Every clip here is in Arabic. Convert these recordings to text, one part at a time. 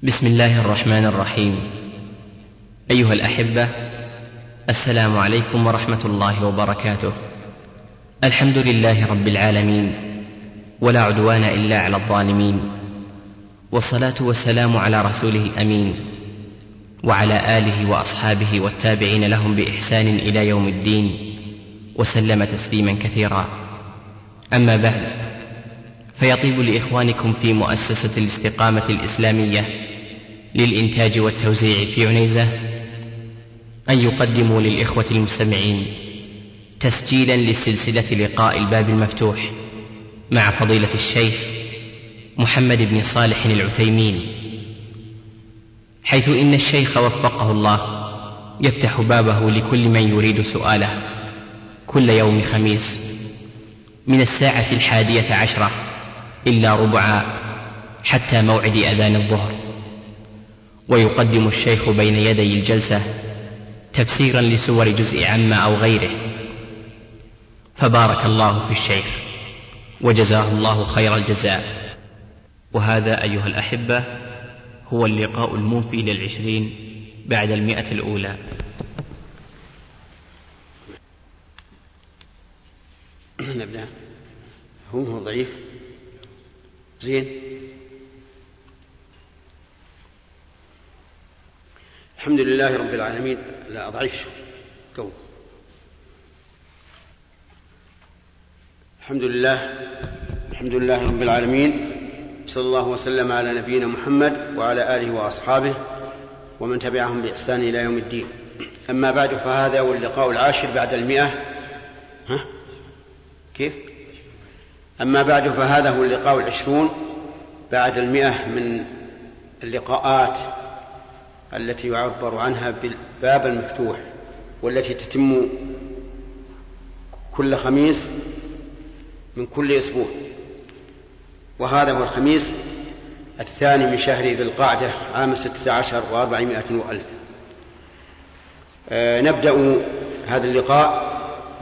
بسم الله الرحمن الرحيم. أيها الأحبة، السلام عليكم ورحمة الله وبركاته. الحمد لله رب العالمين، ولا عدوان إلا على الظالمين، والصلاة والسلام على رسوله الأمين وعلى آله وأصحابه والتابعين لهم بإحسان إلى يوم الدين، وسلم تسليما كثيرا. أما بعد، فيطيب لإخوانكم في مؤسسة الاستقامة الإسلامية للإنتاج والتوزيع في عنيزة أن يقدموا للإخوة المستمعين تسجيلا لسلسلة لقاء الباب المفتوح مع فضيلة الشيخ محمد بن صالح العثيمين، حيث إن الشيخ وفقه الله يفتح بابه لكل من يريد سؤاله كل يوم خميس من 11:10 إلا ربعا حتى موعد أذان الظهر، ويقدم الشيخ بين يدي الجلسة تفسيرا لسور جزء عما أو غيره، فبارك الله في الشيخ وجزاه الله خير الجزاء. وهذا أيها الأحبة هو اللقاء المنفي لل20 بعد 100 الأولى. نبدأ. هو ضعيف زين. الحمد لله رب العالمين. لا أضعيف قول. الحمد لله رب العالمين، صلى الله وسلم على نبينا محمد وعلى آله وأصحابه ومن تبعهم بإحسان إلى يوم الدين. أما بعد، فهذا هو اللقاء 10 بعد 100. كيف؟ أما بعد، فهذا هو اللقاء 20 بعد 100 من اللقاءات التي يعبر عنها بالباب المفتوح، والتي تتم كل خميس من كل أسبوع، وهذا هو الخميس 2 من شهر ذي القعدة عام 16 و400 وألف. نبدأ هذا اللقاء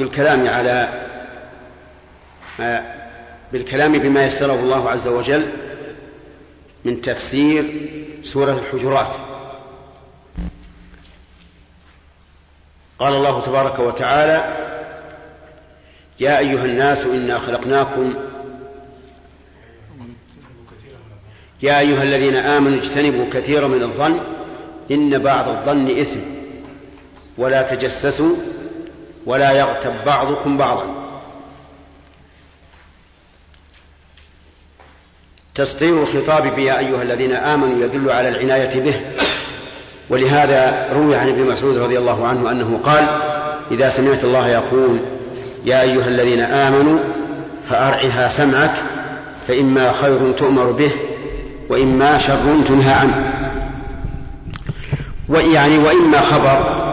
بالكلام بما يسره الله عز وجل من تفسير سورة الحجرات. قال الله تبارك وتعالى: يا أيها الناس إنا خلقناكم يا أيها الذين آمنوا اجتنبوا كثيرا من الظن إن بعض الظن إثم ولا تجسسوا ولا يغتب بعضكم بعضا. تسطير الخطاب بيا أيها الذين آمنوا يدل على العناية به، ولهذا روي عن ابن مسعود رضي الله عنه أنه قال: إذا سمعت الله يقول يا أيها الذين آمنوا فأرعها سمعك، فإما خير تؤمر به وإما شر تنهى عنه. وإما خبر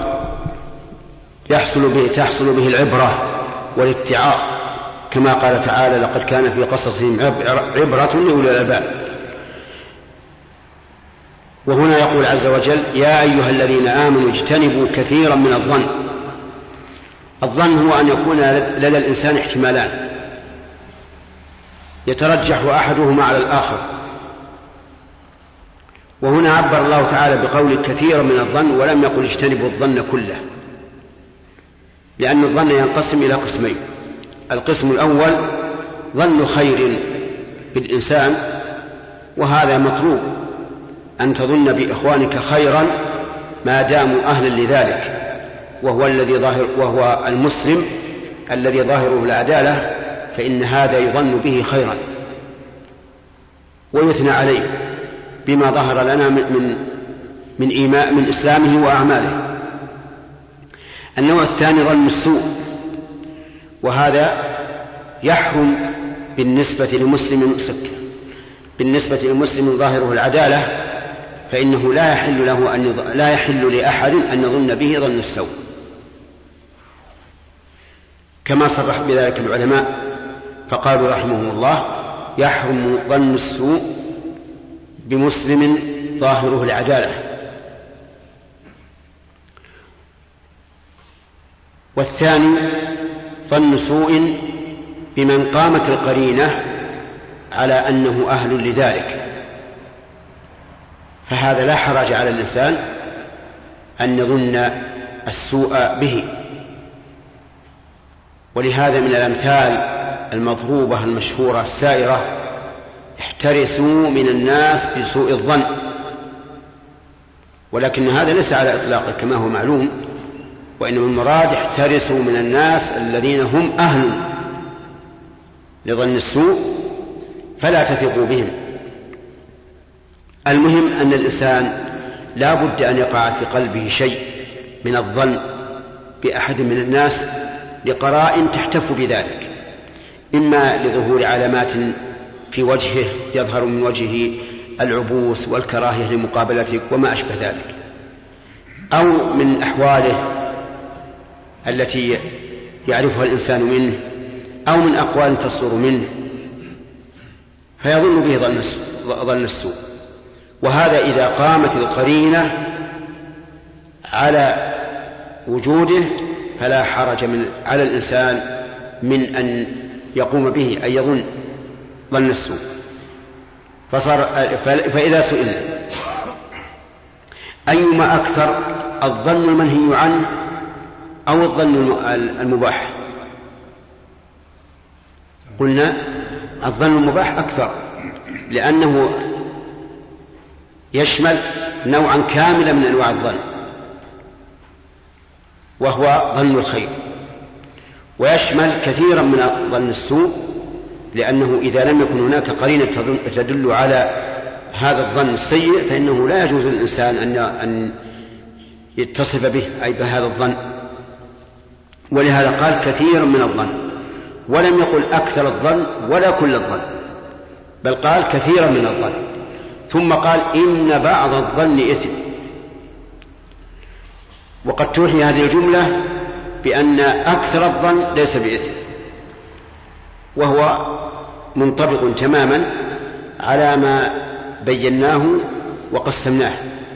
تحصل به العبرة والاتعاظ، كما قال تعالى: لقد كان في قصصهم عبرة لأولي الألباب. وهنا يقول عز وجل: يا أيها الذين آمنوا اجتنبوا كثيرا من الظن. الظن هو أن يكون لدى الإنسان احتمالان يترجح أحدهما على الآخر، وهنا عبر الله تعالى بقول كثيرا من الظن، ولم يقل اجتنبوا الظن كله، لأن الظن ينقسم إلى قسمين. القسم الأول ظن خير بالإنسان، وهذا مطلوب، أن تظن بإخوانك خيرا ما داموا أهلا لذلك، وهو المسلم الذي ظاهره العدالة، فإن هذا يظن به خيرا ويثنى عليه بما ظهر لنا من إسلامه وأعماله. النوع الثاني ظن السوء، وهذا يحرم بالنسبة لمسلم ظاهره العدالة، فإنه لا يحل لأحد أن يظن به ظن السوء، كما صرح بذلك العلماء فقالوا رحمهم الله: يحرم ظن السوء بمسلم ظاهره العدالة. والثاني ظن سوء بمن قامت القرينة على أنه أهل لذلك، فهذا لا حرج على الإنسان أن يظن السوء به. ولهذا من الأمثال المضروبة المشهورة السائرة: احترسوا من الناس بسوء الظن. ولكن هذا ليس على إطلاقه كما هو معلوم، وإنما المراد احترسوا من الناس الذين هم أهل لظن السوء فلا تثقوا بهم. المهم أن الإنسان لا بد أن يقع في قلبه شيء من الظن بأحد من الناس لقرائن تحتف بذلك، إما لظهور علامات في وجهه يظهر من وجهه العبوس والكراهية لمقابلتك وما أشبه ذلك، أو من أحواله التي يعرفها الإنسان منه، أو من أقوال تصدر منه فيظن به ظن السوء. وهذا إذا قامت القرينة على وجوده فلا حرج على الإنسان من أن يقوم به، أن يظن ظن السوء. فإذا سئلنا أيما أكثر، الظن المنهي عنه أو الظن المباح؟ قلنا الظن المباح أكثر، لأنه يشمل نوعا كاملا من أنواع الظن، وهو ظن الخير، ويشمل كثيرا من ظن السوء، لأنه إذا لم يكن هناك قرينة تدل على هذا الظن السيء فإنه لا يجوز للإنسان أن يتصف به أي بهذا الظن. ولهذا قال كثيرا من الظن، ولم يقل أكثر الظن ولا كل الظن، بل قال كثيرا من الظن. ثم قال إن بعض الظن إثم. وقد توحي هذه الجملة بأن أكثر الظن ليس بإثم، وهو منطبق تماما على ما بيناه وقسمناه،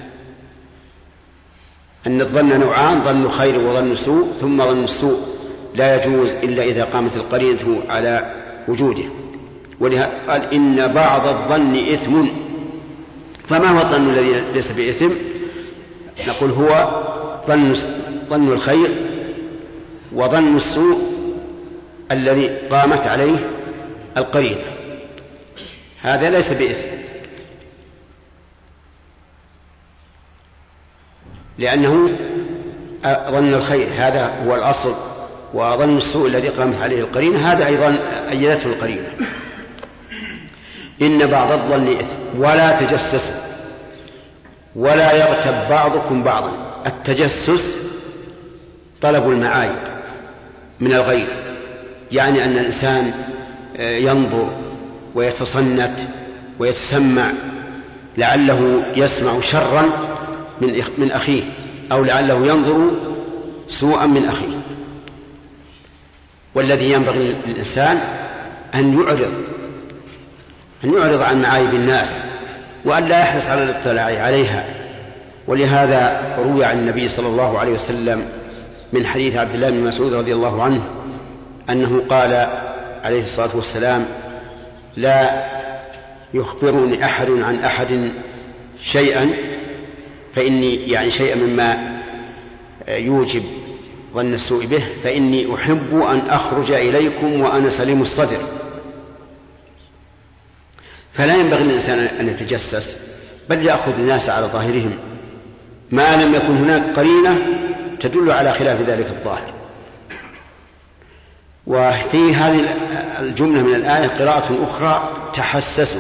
أن الظن نوعان: ظن خير وظن سوء. ثم ظن السوء لا يجوز إلا إذا قامت القرينة على وجوده. ولهذا قال إن بعض الظن إثم. فما هو الظن الذي ليس بإثم؟ نقول هو ظن الخير وظن السوء الذي قامت عليه القرينة، هذا ليس بإثم، لأنه ظن الخير هذا هو الأصل، وظن السوء الذي قامت عليه القرينة هذا أيضا أيدته القرينة. إن بعض الظن إثم ولا تجسسوا ولا يغتب بعضكم بعضا. التجسس طلب المعايب من الغير، يعني أن الإنسان ينظر ويتصنت ويتسمع لعله يسمع شرا من أخيه، أو لعله ينظر سوءا من أخيه. والذي ينبغي للإنسان أن يعرض عن معايب الناس، وأن لا يحرص على الاطلاع عليها. ولهذا روي عن النبي صلى الله عليه وسلم من حديث عبد الله بن مسعود رضي الله عنه أنه قال عليه الصلاة والسلام: لا يخبرني أحد عن أحد شيئا فإني، يعني شيئا مما يوجب ظن السوء به، فإني أحب أن أخرج إليكم وأنا سليم الصدر. فلا ينبغي للإنسان أن يتجسس، بل يأخذ الناس على ظاهرهم ما لم يكن هناك قرينة تدل على خلاف ذلك الظاهر. وفي هذه الجملة من الآية قراءة أخرى: تحسسوا.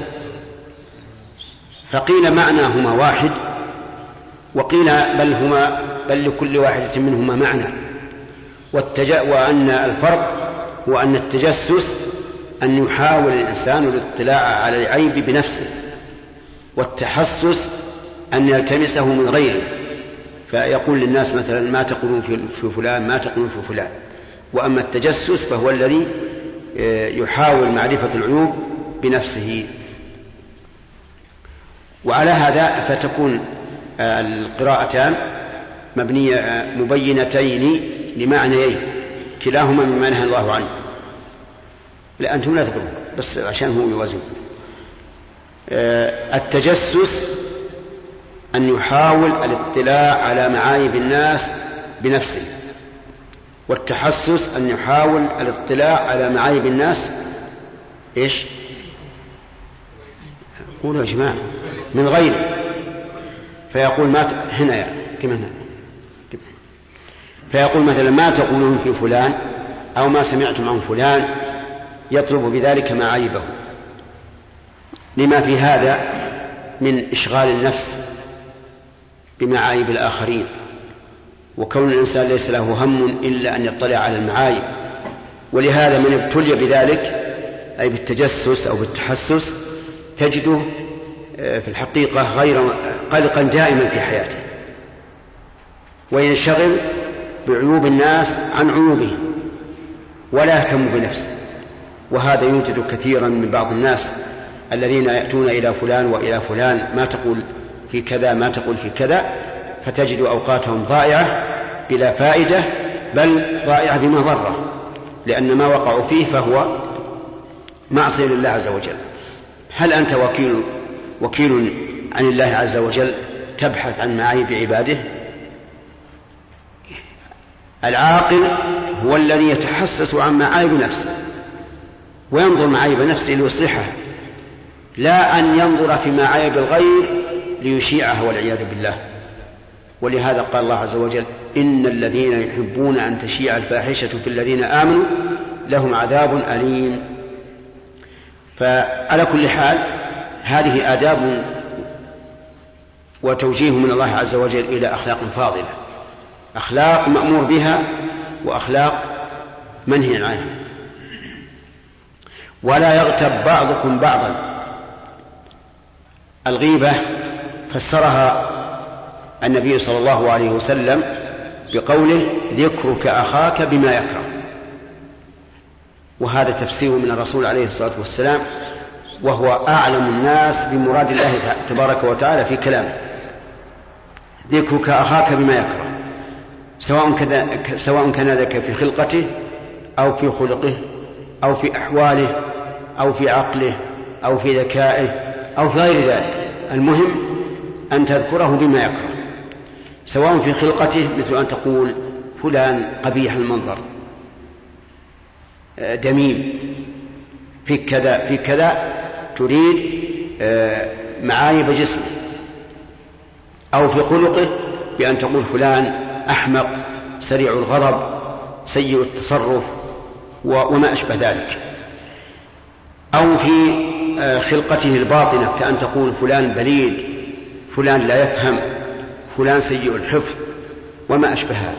فقيل معناهما واحد، وقيل بل لكل واحدة منهما معنى. وأن الفرق هو أن التجسس أن يحاول الإنسان الاطلاع على العيب بنفسه، والتحسس أن يلتمسه من غيره، فيقول للناس مثلا: ما تقولون في فلان، ما تقولون في فلان. وأما التجسس فهو الذي يحاول معرفة العيوب بنفسه. وعلى هذا فتكون القراءتان مبينتين لمعنيين كلاهما مما نهى الله عنه. لا أنتم لا تقرؤون بس عشان هو يوازن. التجسس أن يحاول الاطلاع على معايب الناس بنفسه، والتحسس أن يحاول الاطلاع على معايب الناس إيش؟ قولوا يا جماعة، من غيره، فيقول هنا يعني كما هنا، فيقول مثلا ما تقولون في فلان أو ما سمعتم عن فلان، يطلب بذلك معايبه، لما في هذا من إشغال النفس بمعايب الآخرين، وكون الإنسان ليس له هم إلا أن يطلع على المعايب. ولهذا من ابتلي بذلك أي بالتجسس أو بالتحسس تجده في الحقيقة غير قلقا دائما في حياته، وينشغل بعيوب الناس عن عيوبهم ولا يهتم بنفسه. وهذا يوجد كثيرا من بعض الناس الذين يأتون إلى فلان وإلى فلان، ما تقول في كذا ما تقول في كذا، فتجد أوقاتهم ضائعة بلا فائدة، بل ضائعة بمضرة، لأن ما وقعوا فيه فهو معصية لله عز وجل. هل أنت وكيل عن الله عز وجل تبحث عن معايب عباده؟ العاقل هو الذي يتحسس عن معايب نفسه وينظر معايب نفسه ليصلحها، لا أن ينظر في معايب الغير ليشيعها والعياذ بالله. ولهذا قال الله عز وجل إن الذين يحبون أن تشيع الفاحشة في الذين آمنوا لهم عذاب أليم. فعلى كل حال هذه آداب وتوجيه من الله عز وجل إلى أخلاق فاضلة، أخلاق مأمور بها وأخلاق منهي عنها. ولا يغتب بعضكم بعضا. الغيبة فسرها النبي صلى الله عليه وسلم بقوله ذكرك أخاك بما يكره، وهذا تفسير من الرسول عليه الصلاة والسلام، وهو أعلم الناس بمراد الله تبارك وتعالى في كلامه. ذكرك أخاك بما يكره، سواء كان ذلك في خلقته أو في خلقه أو في أحواله أو في عقله أو في ذكائه أو في غير ذلك، المهم أن تذكره بما يكره، سواء في خلقته مثل أن تقول فلان قبيح المنظر دميم في كذا في كذا، تريد معايب جسمه، أو في خلقه بأن تقول فلان أحمق سريع الغضب سيء التصرف وما أشبه ذلك، أو في خلقته الباطنة كأن تقول فلان بليد فلان لا يفهم فلان سيء الحفظ وما أشبه هذا.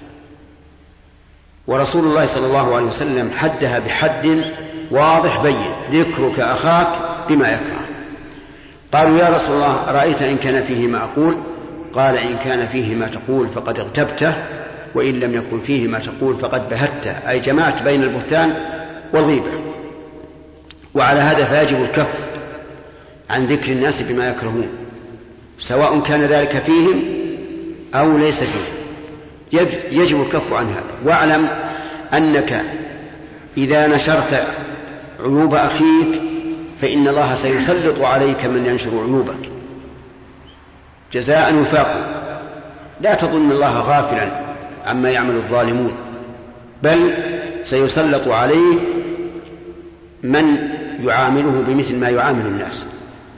ورسول الله صلى الله عليه وسلم حدها بحد واضح بين، ذكرك أخاك بما يكره. قالوا يا رسول الله أرأيت إن كان فيه ما أقول؟ قال إن كان فيه ما تقول فقد اغتبته، وإن لم يكن فيه ما تقول فقد بهته، أي جمعت بين البهتان والغيبة. وعلى هذا فيجب الكف عن ذكر الناس بما يكرهون، سواء كان ذلك فيهم أو ليس فيهم، يجب الكف عن هذا. واعلم أنك إذا نشرت عيوب أخيك فإن الله سيسلط عليك من ينشر عيوبك جزاء وفاقا. لا تظن الله غافلا عما يعمل الظالمون، بل سيسلط عليه من يعامله بمثل ما يعامل الناس.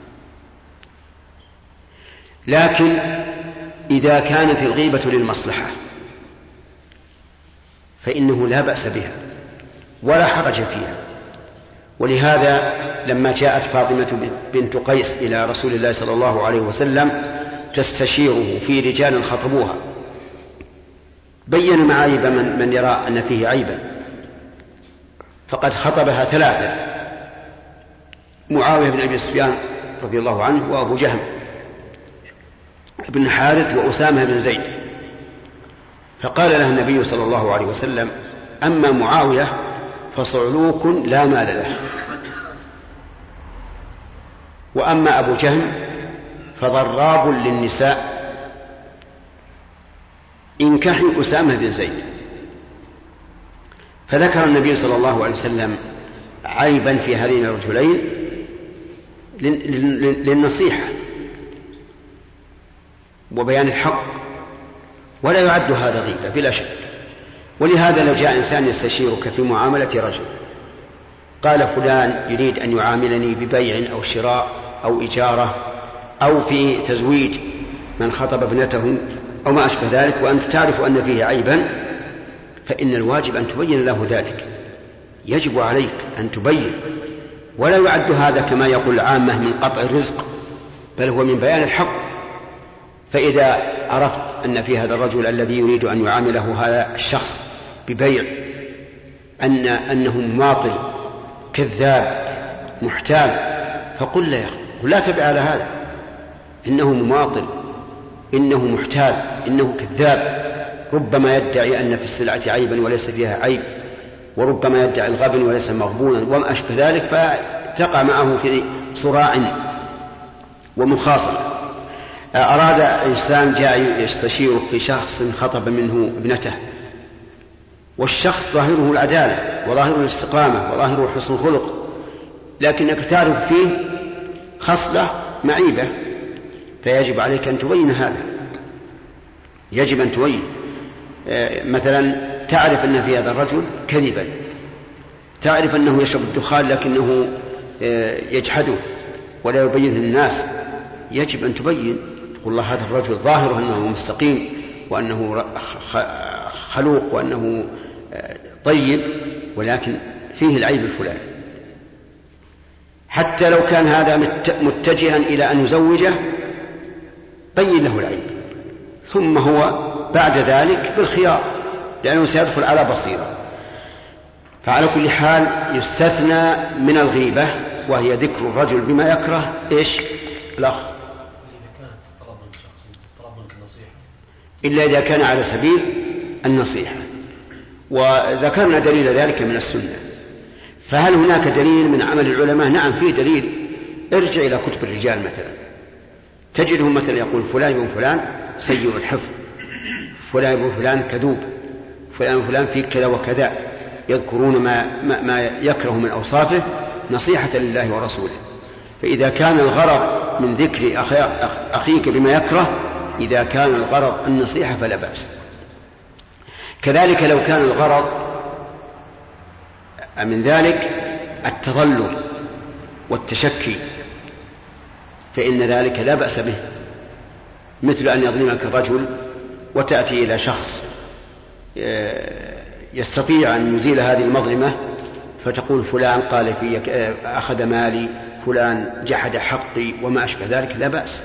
لكن إذا كانت الغيبة للمصلحة فإنه لا بأس بها ولا حرج فيها. ولهذا لما جاءت فاطمة بنت قيس إلى رسول الله صلى الله عليه وسلم تستشيره في رجال خطبوها، بين معايب من يرى أن فيه عيبا، فقد خطبها ثلاثة: معاوية بن أبي سفيان رضي الله عنه، وأبو جهم بن حارث، وأسامة بن زيد. فقال لها النبي صلى الله عليه وسلم: أما معاوية فصعلوك لا مال له، وأما أبو جهم فضراب للنساء، انكحي أسامة بن زيد. فذكر النبي صلى الله عليه وسلم عيبا في هذين الرجلين للنصيحة، وبيان الحق، ولا يعد هذا غيبة بلا شك. ولهذا لو جاء إنسان يستشيرك في معاملة رجل قال فلان يريد أن يعاملني ببيع أو شراء أو إجارة أو في تزويج من خطب ابنته أو ما أشبه ذلك، وأنت تعرف أن فيه عيبا، فإن الواجب أن تبين له ذلك، يجب عليك أن تبين. ولا يعد هذا كما يقول العامة من قطع الرزق، بل هو من بيان الحق. فإذا عرفت أن في هذا الرجل الذي يريد أن يعامله هذا الشخص ببيع أنه مماطل كذاب محتال، فقل له يا أخي لا تبع على هذا، إنه مماطل، إنه محتال، إنه كذاب، ربما يدعي أن في السلعة عيبا وليس فيها عيب، وربما يدعي الغبن وليس مغبونا وما أشبه ذلك، فتقع معه في صراع ومخاصمة. أراد إنسان جاء يستشير في شخص خطب منه ابنته، والشخص ظاهره العدالة وظاهره الاستقامة وظاهره حسن الخلق، لكنك تعرف فيه خصلة معيبة، فيجب عليك أن تبين هذا، يجب أن تبين. مثلا تعرف أن في هذا الرجل كذبا، تعرف أنه يشرب الدخان لكنه يجحده ولا يبين للناس، يجب أن تبين. تقول الله هذا الرجل ظاهره أنه مستقيم وأنه خلوق وأنه طيب، ولكن فيه العيب الفلاني. حتى لو كان هذا متجها إلى أن يزوجه بين له العيب، ثم هو بعد ذلك بالخيار، لأنه سيدخل على بصيرة. فعلى كل حال يستثنى من الغيبة، وهي ذكر الرجل بما يكره إيش الأخ، إلا إذا كان على سبيل النصيحة، وذكرنا دليل ذلك من السنة. فهل هناك دليل من عمل العلماء؟ نعم فيه دليل. ارجع إلى كتب الرجال مثلا، تجدهم مثلا يقول فلان بن فلان سيء الحفظ، فلان بن فلان كذوب، فلان بن فلان فيه كذا وكذا، يذكرون ما يكره من أوصافه نصيحة لله ورسوله. فإذا كان الغرض من ذكر أخيك بما يكره، إذا كان الغرض النصيحة فلا بأس. كذلك لو كان الغرض من ذلك التظلم والتشكي فإن ذلك لا بأس به، مثل أن يظلمك الرجل وتأتي إلى شخص يستطيع أن يزيل هذه المظلمة فتقول فلان قال في أخذ مالي، فلان جحد حقي وما أشبه ذلك، لا بأس.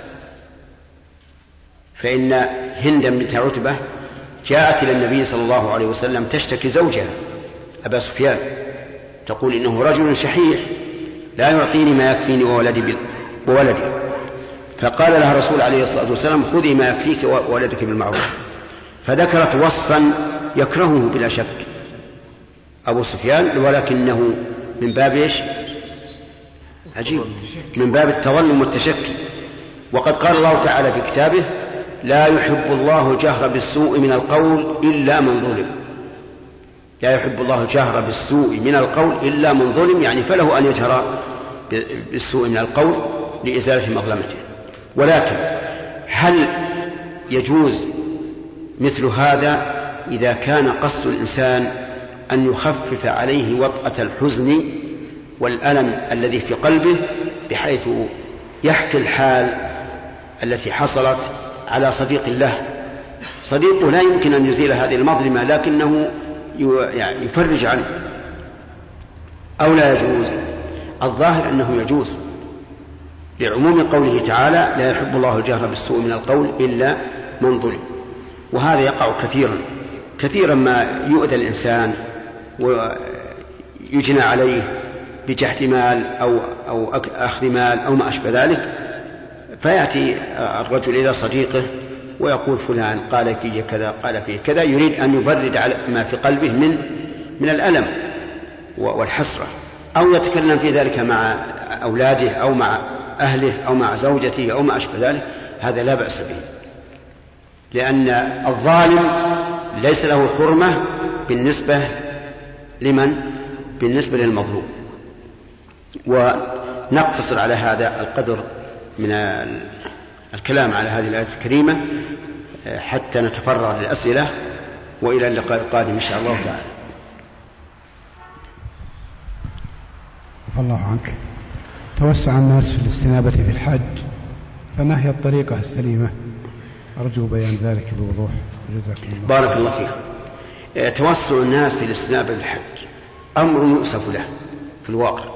فإن هند بنت عتبة جاءت إلى النبي صلى الله عليه وسلم تشتكي زوجها أبا سفيان، تقول إنه رجل شحيح لا يعطيني ما يكفيني وولدي، فقال لها رسول عليه الصلاة والسلام خذي ما يكفيك وولدك بالمعروف. فذكرت وصفا يكرهه بلا شك أبو سفيان، ولكنه من باب إيش؟ عجيب، من باب التظلم والتشكي. وقد قال الله تعالى في كتابه لا يحب الله الجهر بالسوء من القول إلا من ظلم. لا يحب الله الجهر بالسوء من القول إلا من ظلم، يعني فله أن يجهر بالسوء من القول لإزالة مظلمته. ولكن هل يجوز مثل هذا إذا كان قصد الإنسان أن يخفف عليه وطأة الحزن والألم الذي في قلبه، بحيث يحكي الحال التي حصلت على صديق له، صديقه لا يمكن أن يزيل هذه المظلمة لكنه يفرج عنه، أو لا يجوز؟ الظاهر أنه يجوز لعموم قوله تعالى لا يحب الله الجهر بالسوء من القول إلا من ظلم. وهذا يقع كثيرا ما يؤذى الإنسان ويجنى عليه بجحد مال أو أخذ مال أو ما أشبه ذلك، فيأتي الرجل إلى صديقه ويقول فلان قال فيه كذا قال فيه كذا، يريد أن يبرد على ما في قلبه من الألم والحسرة، أو يتكلم في ذلك مع أولاده أو مع أهله أو مع زوجته أو ما أشبه ذلك. هذا لا بأس به، لأن الظالم ليس له حرمة بالنسبة لمن؟ بالنسبة للمظلوم. ونقتصر على هذا القدر من الكلام على هذه الآية الكريمة حتى نتفرغ للأسئلة، وإلى اللقاء القادم إن شاء الله تعالى. عفى الله عنك. توسع الناس في الاستنابة في الحج، فما هي الطريقة السليمة؟ أرجو بيان ذلك بوضوح، جزاكم الله. بارك الله فيك. توسع الناس في الاستنابة في الحج أمر يؤسف له في الواقع،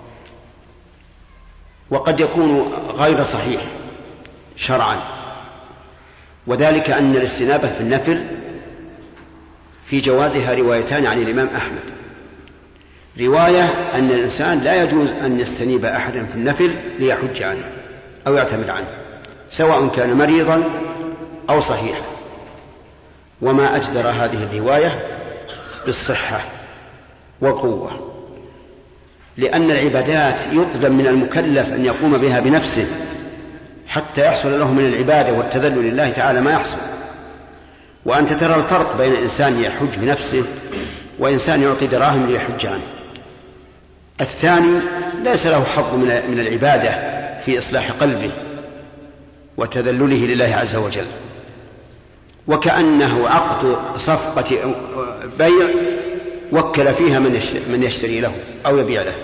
وقد يكون غير صحيح شرعا، وذلك أن الاستنابة في النفل في جوازها روايتان عن الإمام أحمد. رواية أن الإنسان لا يجوز أن يستنيب أحدا في النفل ليحج عنه أو يعتمد عنه، سواء كان مريضا أو صحيحا، وما أجدر هذه الرواية بالصحة والقوة، لأن العبادات يطلب من المكلف أن يقوم بها بنفسه حتى يحصل له من العبادة والتذلل لله تعالى ما يحصل. وأنت ترى الفرق بين إنسان يحج بنفسه وإنسان يعطي دراهم ليحج عنه. الثاني ليس له حظ من العبادة في إصلاح قلبه وتذلله لله عز وجل، وكأنه عقد صفقة بيع وكل فيها من يشتري له أو يبيع له.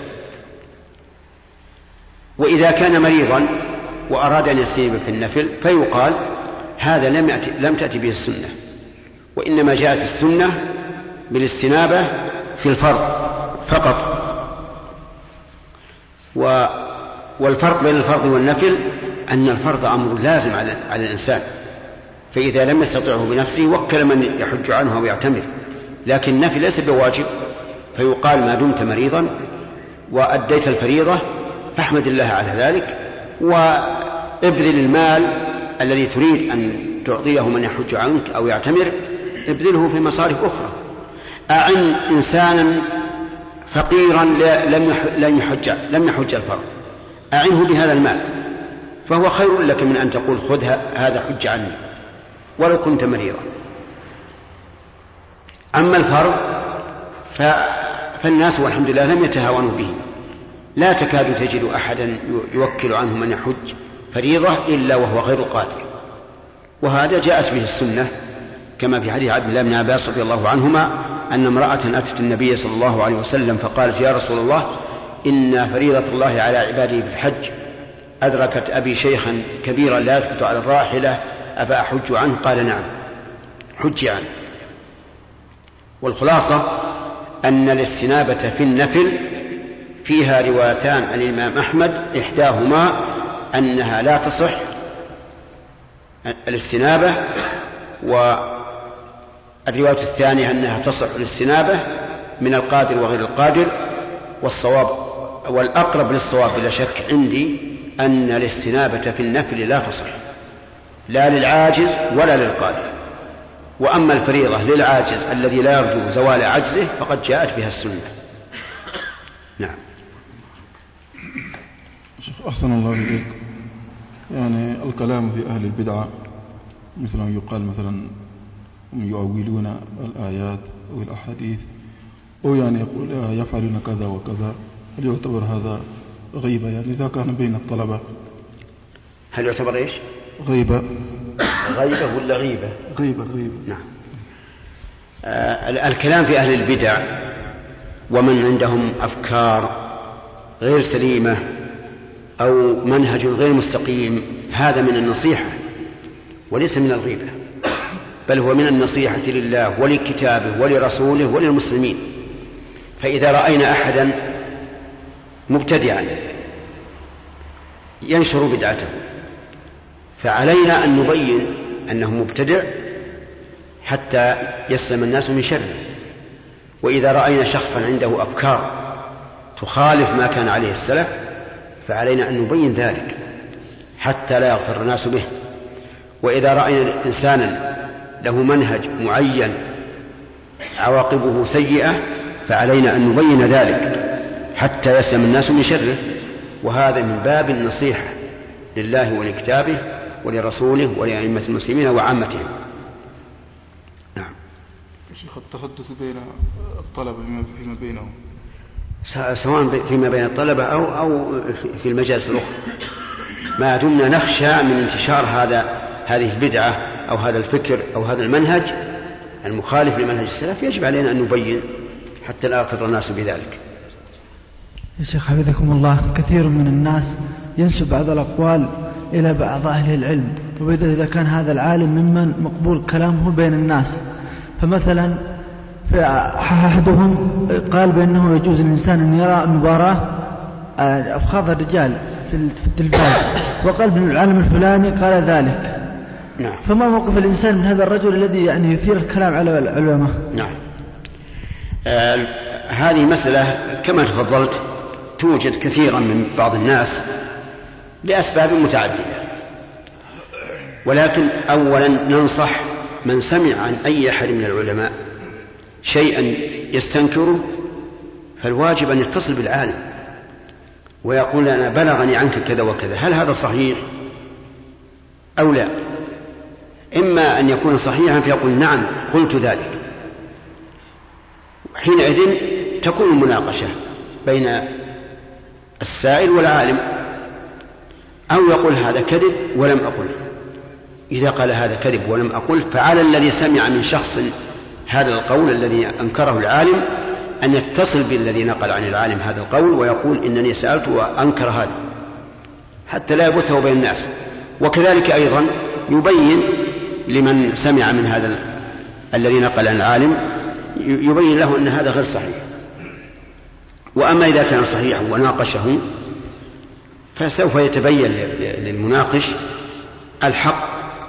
وإذا كان مريضا وأراد أن يستنيب في النفل فيقال هذا لم تأتي به السنة، وإنما جاءت السنة بالاستنابة في الفرض فقط. والفرق بين الفرض والنفل أن الفرض أمر لازم على الإنسان، فإذا لم يستطعه بنفسه وكل من يحج عنه أو يعتمر، لكن النفل ليس بواجب، فيقال ما دمت مريضا وأديت الفريضة فاحمد الله على ذلك، وابذل المال الذي تريد أن تعطيه من يحج عنك أو يعتمر ابذله في مصارف أخرى. أعن إنسانا فقيرا لم يحج الفرض، أعنه بهذا المال، فهو خير لك من أن تقول خذ هذا حج عني ولو كنت مريضا. أما الفرض فالناس والحمد لله لم يتهاونوا به، لا تكاد تجد أحدا يوكل عنه من يحج فريضة إلا وهو غير قادر، وهذا جاءت به السنة كما في حديث عبد الله بن عباس رضي الله عنهما أن امرأة أتت النبي صلى الله عليه وسلم فقالت يا رسول الله إن فريضة الله على عباده بالحج أدركت أبي شيخا كبيرا لا يثبت على الراحلة أفأحج عنه؟ قال نعم حج عنه. والخلاصة أن الاستنابة في النفل فيها روايتان عن الإمام أحمد، إحداهما أنها لا تصح الاستنابة، والرواية الثانية أنها تصح الاستنابة من القادر وغير القادر. والصواب والأقرب للصواب بلا شك عندي أن الاستنابة في النفل لا تصح لا للعاجز ولا للقادر، وأما الفريضة للعاجز الذي لا يرجو زوال عجزه فقد جاءت بها السنة. نعم. أحسن الله إليك. يعني الكلام في أهل البدعة مثل ما يقال مثلا يؤولون الآيات أو الأحاديث، أو يعني يقول يفعلون كذا وكذا، هل يعتبر هذا غيبة؟ يعني إذا كان بين الطلبة هل يعتبر إيش؟ غيبة. غيبة ولا غيبة؟ غيبة. نعم. الكلام في أهل البدع ومن عندهم أفكار غير سليمة أو منهج غير مستقيم هذا من النصيحة وليس من الغيبة، بل هو من النصيحة لله ولكتابه ولرسوله وللمسلمين. فإذا رأينا أحدا مبتدعا ينشر بدعته فعلينا أن نبين أنه مبتدع حتى يسلم الناس من شره. وإذا رأينا شخصا عنده أفكار تخالف ما كان عليه السلف فعلينا أن نبين ذلك حتى لا يغتر الناس به. وإذا رأينا إنسانا له منهج معين عواقبه سيئة فعلينا أن نبين ذلك حتى يسلم الناس من شره، وهذا من باب النصيحة لله ولكتابه ولرسوله ولأئمة المسلمين وعامتهم. نعم. شيخ التحدث بين الطلبة فيما بينهم سواء فيما بين الطلبة أو في المجالس الأخرى ما دمنا نخشى من انتشار هذه البدعة أو هذا الفكر أو هذا المنهج المخالف لمنهج السلف، يجب علينا أن نبين حتى لا يغتر الناس بذلك. يا شيخ حفظكم الله، كثير من الناس ينسب بعض الأقوال إلى بعض أهل العلم، وإذا كان هذا العالم ممن مقبول كلامه بين الناس، فمثلا أحدهم قال بأنه يجوز الإنسان أن يرى مباراة أفخاذ الرجال في التلفاز، وقال ابن العالم الفلاني قال ذلك. نعم. فما موقف الإنسان من هذا الرجل الذي يعني يثير الكلام على العلماء؟ نعم. هذه مسألة كما تفضلت توجد كثيرا من بعض الناس لأسباب متعددة، ولكن أولا ننصح من سمع عن أي أحد من العلماء شيئا يستنكره فالواجب أن يتصل بالعالم ويقول أنا بلغني عنك كذا وكذا، هل هذا صحيح أو لا؟ إما أن يكون صحيحا فيقول نعم قلت ذلك، حينئذ تكون المناقشة بين السائل والعالم، أو يقول هذا كذب ولم أقل. إذا قال هذا كذب ولم أقل فعلى الذي سمع من شخص هذا القول الذي أنكره العالم أن يتصل بالذي نقل عن العالم هذا القول ويقول إنني سألت وأنكر هذا، حتى لا يبثه بين الناس. وكذلك أيضا يبين لمن سمع من هذا الذي نقل عن العالم، يبين له أن هذا غير صحيح. وأما إذا كان صحيحا وناقشه فسوف يتبين للمناقش الحق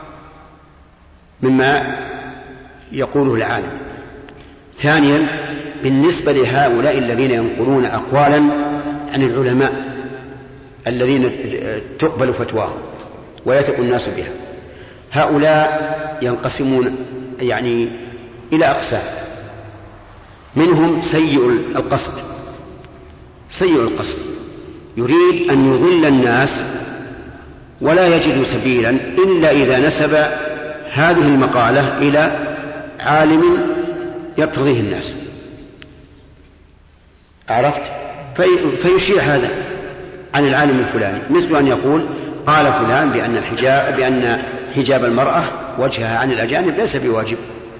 مما يقوله العالم. ثانيا، بالنسبة لهؤلاء الذين ينقلون أقوالا عن العلماء الذين تقبل فتواهم ويثق الناس بها، هؤلاء ينقسمون يعني إلى أقسام. منهم سيء القصد، سيء القصد يريد أن يضل الناس ولا يجد سبيلا إلا إذا نسب هذه المقالة إلى عالم يقتضيه الناس، عرفت؟ فيشيع هذا عن العالم الفلاني، مثل أن يقول قال فلان بأن حجاب المرأة وجهها عن الأجانب ليس بواجب،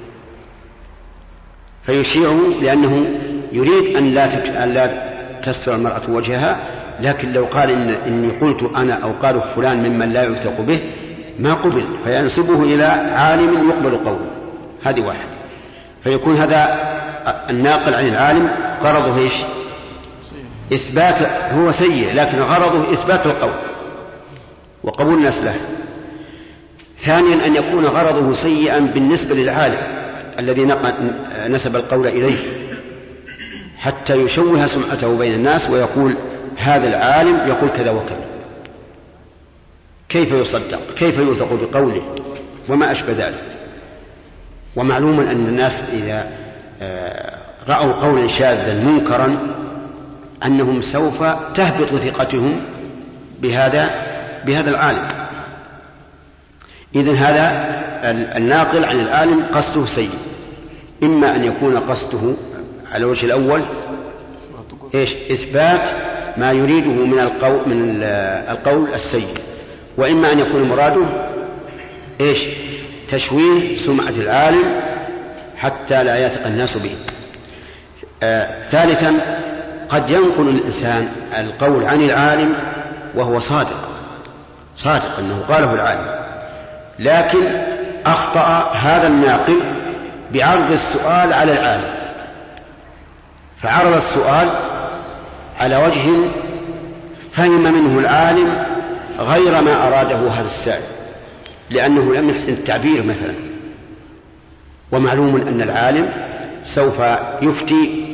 فيشيعه لأنه يريد أن لا تستر المرأة وجهها. لكن لو قال إني قلت أنا أو قال فلان ممن لا يوثق به ما قبل، فينسبه إلى عالم يقبل قوله. هذه واحد. فيكون هذا الناقل عن العالم غرضه إيش؟ إثبات، هو سيء لكن غرضه إثبات القول وقبول الناس له. ثانيا، أن يكون غرضه سيئا بالنسبة للعالم الذي نسب القول إليه حتى يشوه سمعته بين الناس ويقول هذا العالم يقول كذا وكذا، كيف يصدق؟ كيف يوثق بقوله؟ وما أشبه ذلك. ومعلوم أن الناس إذا رأوا قولا شاذا منكرا أنهم سوف تهبط ثقتهم بهذا العالم. إذن هذا الناقل عن العالم قصده سيء، إما أن يكون قصده على وجه الأول إيش؟ إثبات ما يريده من القول السيء، وإما أن يكون مراده إيش؟ تشويه سمعة العالم حتى لا يثق الناس به. ثالثا، قد ينقل الإنسان القول عن العالم وهو صادق أنه قاله العالم، لكن أخطأ هذا الناقل بعرض السؤال على العالم، فعرض السؤال على وجه فهم منه العالم غير ما أراده هذا السائل، لأنه لم يحسن التعبير مثلا. ومعلوم أن العالم سوف يفتي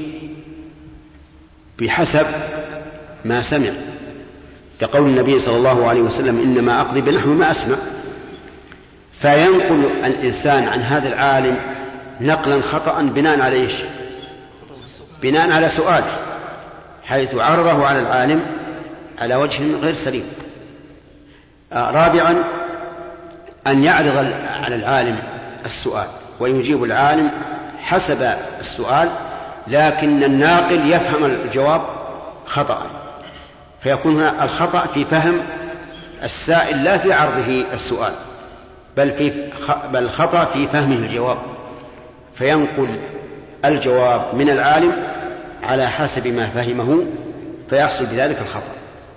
بحسب ما سمع، كقول النبي صلى الله عليه وسلم إنما أقضي بنحو ما أسمع. فينقل الإنسان عن هذا العالم نقلا خطأ بناء على إيش؟ بناء على سؤاله، حيث عرضه على العالم على وجه غير سليم. رابعا، أن يعرض على العالم السؤال ويجيب العالم حسب السؤال، لكن الناقل يفهم الجواب خطأ، فيكون هنا الخطأ في فهم السائل لا في عرضه السؤال، بل خطأ في فهمه الجواب، فينقل الجواب من العالم على حسب ما فهمه فيحصل بذلك الخطأ.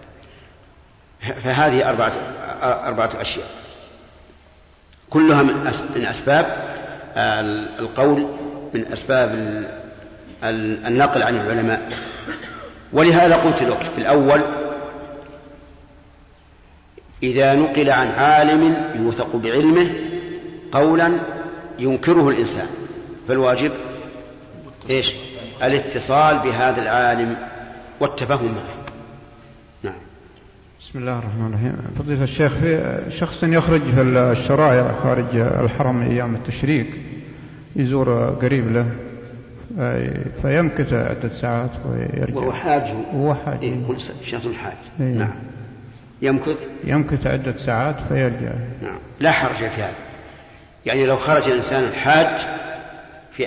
فهذه أربعة أشياء كلها من أسباب القول، من أسباب النقل عن العلماء. ولهذا قلت لك في الأول إذا نقل عن عالم يوثق بعلمه قولا ينكره الإنسان فالواجب إيش؟ الاتصال بهذا العالم والتفاهم معه. نعم. بسم الله الرحمن الرحيم. فضيلة الشيخ، في شخص يخرج في الشرائع خارج الحرم أيام التشريق يزور قريب له فيمكث عدة ساعات ويرجع وهو حاج. كل شخص حاج. نعم. يمكث عدة ساعات فيرجع. نعم. لا حرج في هذا. يعني لو خرج الإنسان الحاج في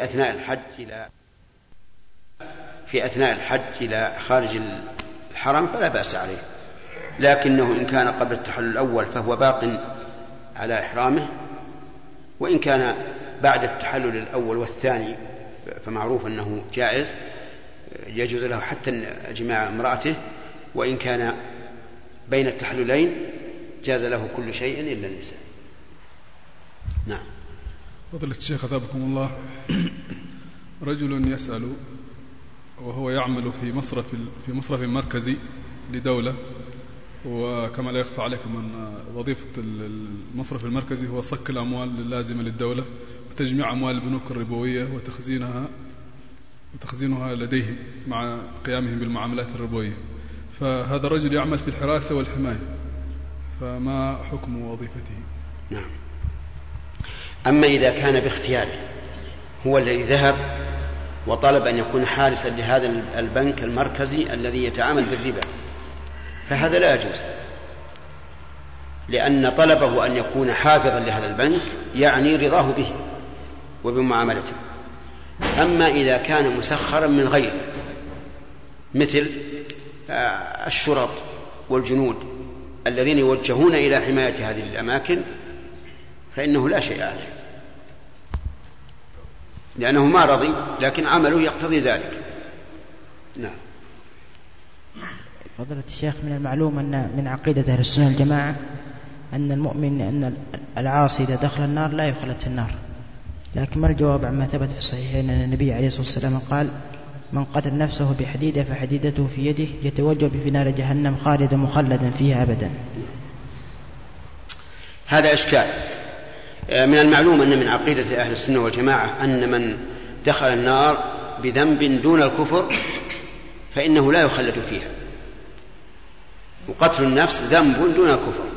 أثناء الحج إلى خارج الحرم فلا بأس عليه، لكنه إن كان قبل التحلل الأول فهو باق على إحرامه، وإن كان بعد التحلل الأول والثاني فمعروف أنه جائز، يجوز له حتى جماع امرأته، وإن كان بين التحللين جاز له كل شيء إلا النساء. نعم. فضيلة الشيخ أثابكم الله، رجل يسأل وهو يعمل في مصرف مركزي لدولة، وكما لا يخفى عليكم أن وظيفة المصرف المركزي هو صك الأموال اللازمة للدولة وتجميع أموال البنوك الربوية وتخزينها لديهم مع قيامهم بالمعاملات الربوية. فهذا الرجل يعمل في الحراسة والحماية، فما حكم وظيفته؟ نعم. أما إذا كان باختياره هو الذي ذهب وطلب أن يكون حارسا لهذا البنك المركزي الذي يتعامل بالربا فهذا لا يجوز، لأن طلبه أن يكون حافظا لهذا البنك يعني رضاه به وبمعاملته. أما إذا كان مسخرا من غيره مثل الشرط والجنود الذين يوجهون إلى حماية هذه الأماكن فإنه لا شيء عليه، لأنه ما رضي لكن عمله يقتضي ذلك. نعم. فضيلة الشيخ، من المعلوم أن من عقيدة أهل السنة والجماعة أن المؤمن أن العاصي إذا دخل النار لا يخلد في النار، لكن ما الجواب عما ثبت في الصحيحين أن النبي عليه الصلاة والسلام قال: من قتل نفسه بحديدة فحديدته في يده يتوجب في نار جهنم خالدا مخلدا فيها أبدا. هذا إشكال. من المعلوم أن من عقيدة أهل السنة والجماعة أن من دخل النار بذنب دون الكفر فإنه لا يخلد فيها، وقتل النفس ذنب دون الكفر.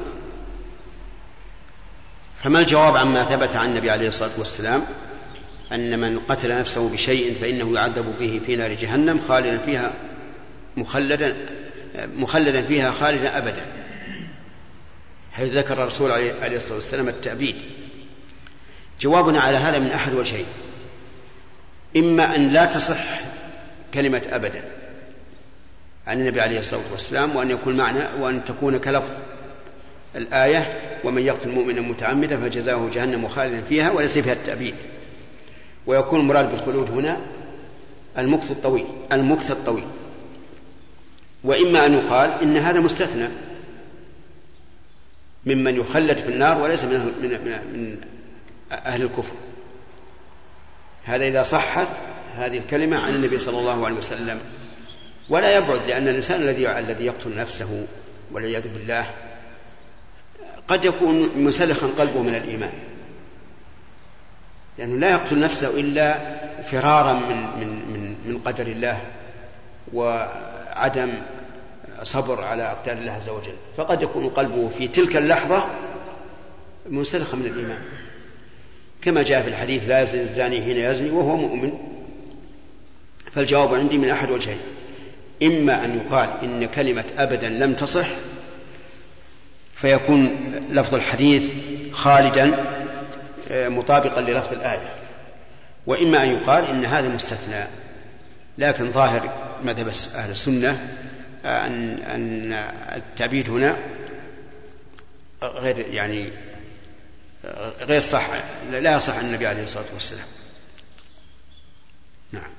فما الجواب عما ثبت عن النبي عليه الصلاة والسلام أن من قتل نفسه بشيء فإنه يعذب به في نار جهنم خالدا فيها مخلدا فيها خالدا أبدا، حيث ذكر الرسول عليه الصلاة والسلام التأبيد. جوابنا على هذا من أحد وجهين: إما أن لا تصح كلمة أبدا عن النبي عليه الصلاة والسلام، وأن يكون معنى وأن تكون كلفظ الآية: ومن يقتل مؤمنا متعمدا فجزاؤه جهنم خالدا فيها، وليس فيها التأبيد، ويكون المراد بالخلود هنا المكث الطويل. وإما أن يقال إن هذا مستثنى ممن يخلد في النار وليس من أهل الكفر. هذا إذا صحت هذه الكلمة عن النبي صلى الله عليه وسلم. ولا يبعد، لأن الإنسان الذي يقتل نفسه والعياذ بالله قد يكون مسلخا قلبه من الإيمان، لأنه لا يقتل نفسه إلا فرارا من قدر الله وعدم صبر على أقدار الله عز وجل، فقد يكون قلبه في تلك اللحظة مسلخا من الإيمان، كما جاء في الحديث: لا يزني الزاني حين يزني وهو مؤمن. فالجواب عندي من أحد وجهين: إما أن يقال إن كلمة أبدا لم تصح فيكون لفظ الحديث خالدا مطابقا للفظ الآية، وإما أن يقال إن هذا مستثنى. لكن ظاهر مذهب أهل السنة أن التعبيد هنا غير صح، لا يصح عن النبي عليه الصلاة والسلام. نعم.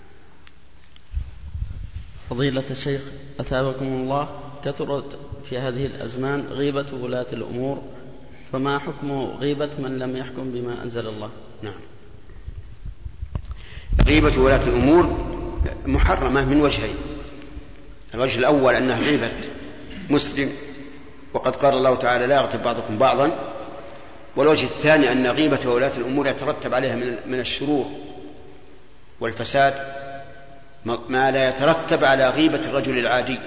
فضيلة الشيخ أثابكم الله، كثرت في هذه الأزمان غيبة ولاة الأمور، فما حكم غيبة من لم يحكم بما أنزل الله؟ نعم. غيبة ولاة الأمور محرمة من وجهين. الوجه الأول أنها غيبة مسلم، وقد قال الله تعالى لا يغتب بعضكم بعضا. والوجه الثاني أن غيبة ولاة الأمور يترتب عليها من الشرور والفساد ما لا يترتب على غيبة الرجل العادي،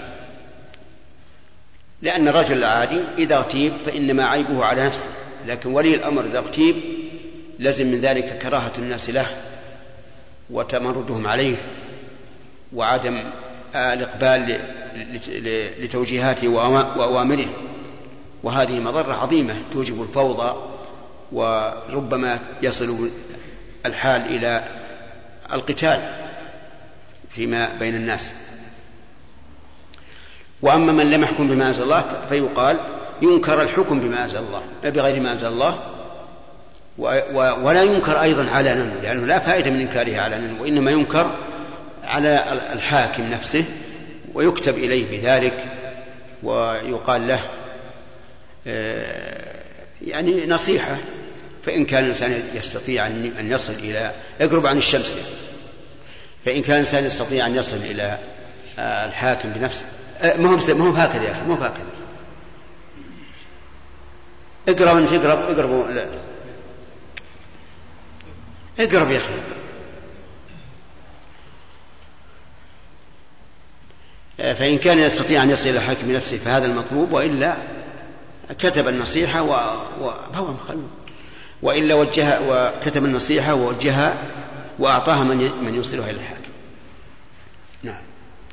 لأن الرجل العادي إذا اغتيب فإنما عيبه على نفسه، لكن ولي الأمر إذا اغتيب لازم من ذلك كراهة الناس له وتمردهم عليه وعدم الإقبال لتوجيهاته وأوامره، وهذه مضرة عظيمة توجب الفوضى، وربما يصل الحال إلى القتال فيما بين الناس. وأما من لم يحكم بما أنزل الله فيقال ينكر الحكم بما أنزل الله بغير ما أنزل الله، ولا ينكر أيضا علنا، لأنه لا فائدة من إنكاره علنا، وإنما ينكر على الحاكم نفسه ويكتب إليه بذلك ويقال له يعني نصيحة. فإن كان الإنسان يستطيع أن يصل إلى يقرب عن الشمس، فإن كان الإنسان يستطيع أن يصل إلى الحاكم بنفسه، مهم هكذا يا أخي، مهم هكذا. اقرب أنت، اقرب يا أخي. فإن كان يستطيع أن يصل إلى الحاكم بنفسه فهذا المطلوب، وإلا كتب النصيحة وإلا وجهها، وكتب النصيحة ووجهها وأعطاها من يوصلها إلى الحاكم. نعم.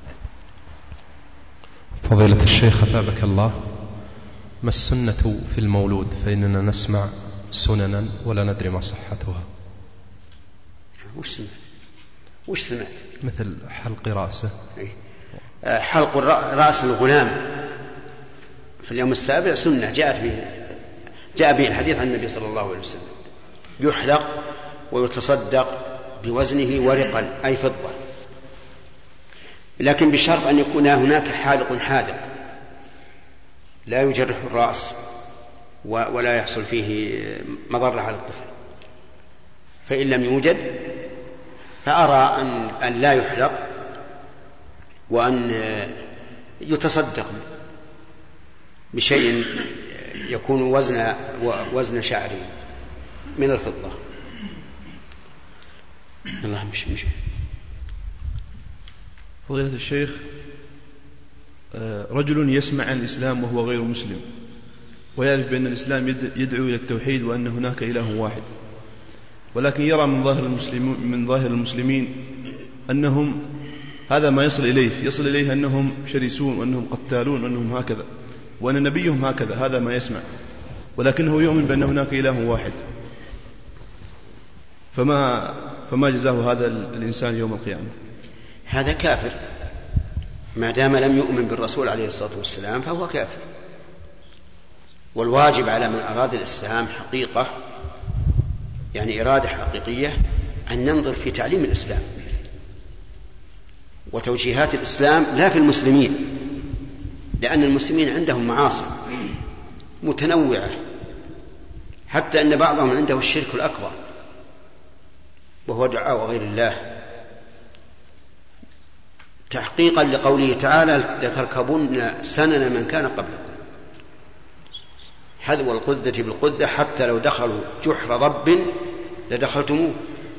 فضيلة الشيخ أثابك الله، ما السنة في المولود؟ فإننا نسمع سننا ولا ندري ما صحتها. وش سمعت؟ مثل حلق رأسه. حلق رأس الغلام في اليوم السابع سنة جاء به الحديث عن النبي صلى الله عليه وسلم، يحلق ويتصدق بوزنه ورقا أي فضة، لكن بشرط أن يكون هناك حالق حاذق لا يجرح الرأس ولا يحصل فيه مضرة على الطفل. فإن لم يوجد فأرى أن لا يحلق، وأن يتصدق بشيء يكون وزن شعره من الفضة. الله مش فضيلة الشيخ، رجل يسمع عن الإسلام وهو غير مسلم، ويعرف بأن الإسلام يدعو إلى التوحيد وأن هناك إله واحد، ولكن يرى من ظاهر المسلمين أنهم هذا ما يصل إليه أنهم شرسون وأنهم قتالون وأنهم هكذا، وأن نبيهم هكذا، هذا ما يسمع، ولكنه يؤمن بأن هناك إله واحد، فما جزاه هذا الإنسان يوم القيامة؟ هذا كافر، ما دام لم يؤمن بالرسول عليه الصلاة والسلام فهو كافر. والواجب على من أراد الإسلام حقيقة، يعني إرادة حقيقية، أن ننظر في تعليم الإسلام وتوجيهات الإسلام لا في المسلمين، لأن المسلمين عندهم معاصي متنوعة، حتى أن بعضهم عنده الشرك الأكبر وهو دعاء غير الله، تحقيقا لقوله تعالى لتركبن سنن من كان قبلكم حذو القذة بالقذة حتى لو دخلوا جحر ضب لدخلتموه.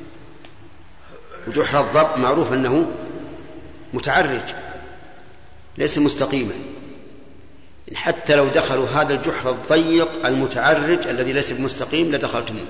وجحر الضب معروف أنه متعرج ليس مستقيما، حتى لو دخلوا هذا الجحر الضيق المتعرج الذي ليس بمستقيم لدخلتموه.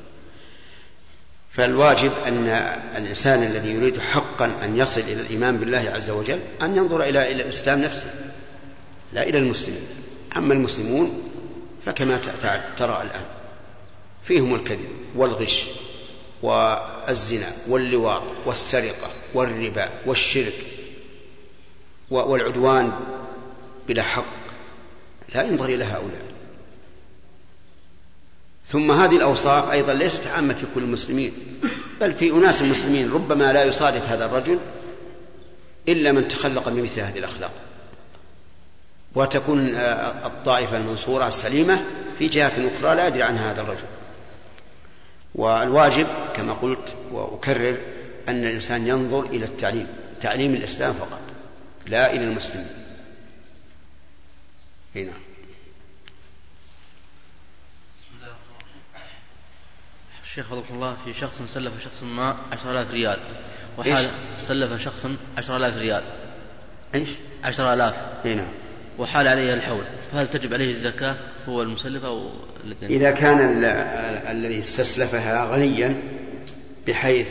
فالواجب أن الإنسان الذي يريد حقا أن يصل إلى الإيمان بالله عز وجل أن ينظر إلى الإسلام نفسه لا إلى المسلمين. أما المسلمون فكما ترى الآن فيهم الكذب والغش والزنا واللواط والسرقة والربا والشرك والعدوان بلا حق، لا ينظر إلى هؤلاء، ثم هذه الأوصاف أيضا ليست عامة في كل المسلمين، بل في أناس مسلمين ربما لا يصادف هذا الرجل إلا من تخلق بمثل هذه الأخلاق، وتكون الطائفة المنصورة السليمة في جهة أخرى لا يدري عنها هذا الرجل. والواجب كما قلت وأكرر أن الإنسان ينظر إلى التعليم، تعليم الإسلام فقط، لا إلى المسلمين. هنا الشيخ وفقكم الله، في شخص سلف شخص ما 10,000 ريال، وحال سلف شخص 10,000 ريال. ايش؟ 10,000. هنا وحال عليه الحول، فهل تجب عليه الزكاة هو المسلف أو الاثنين؟ إذا كان الذي استسلفها غنيا بحيث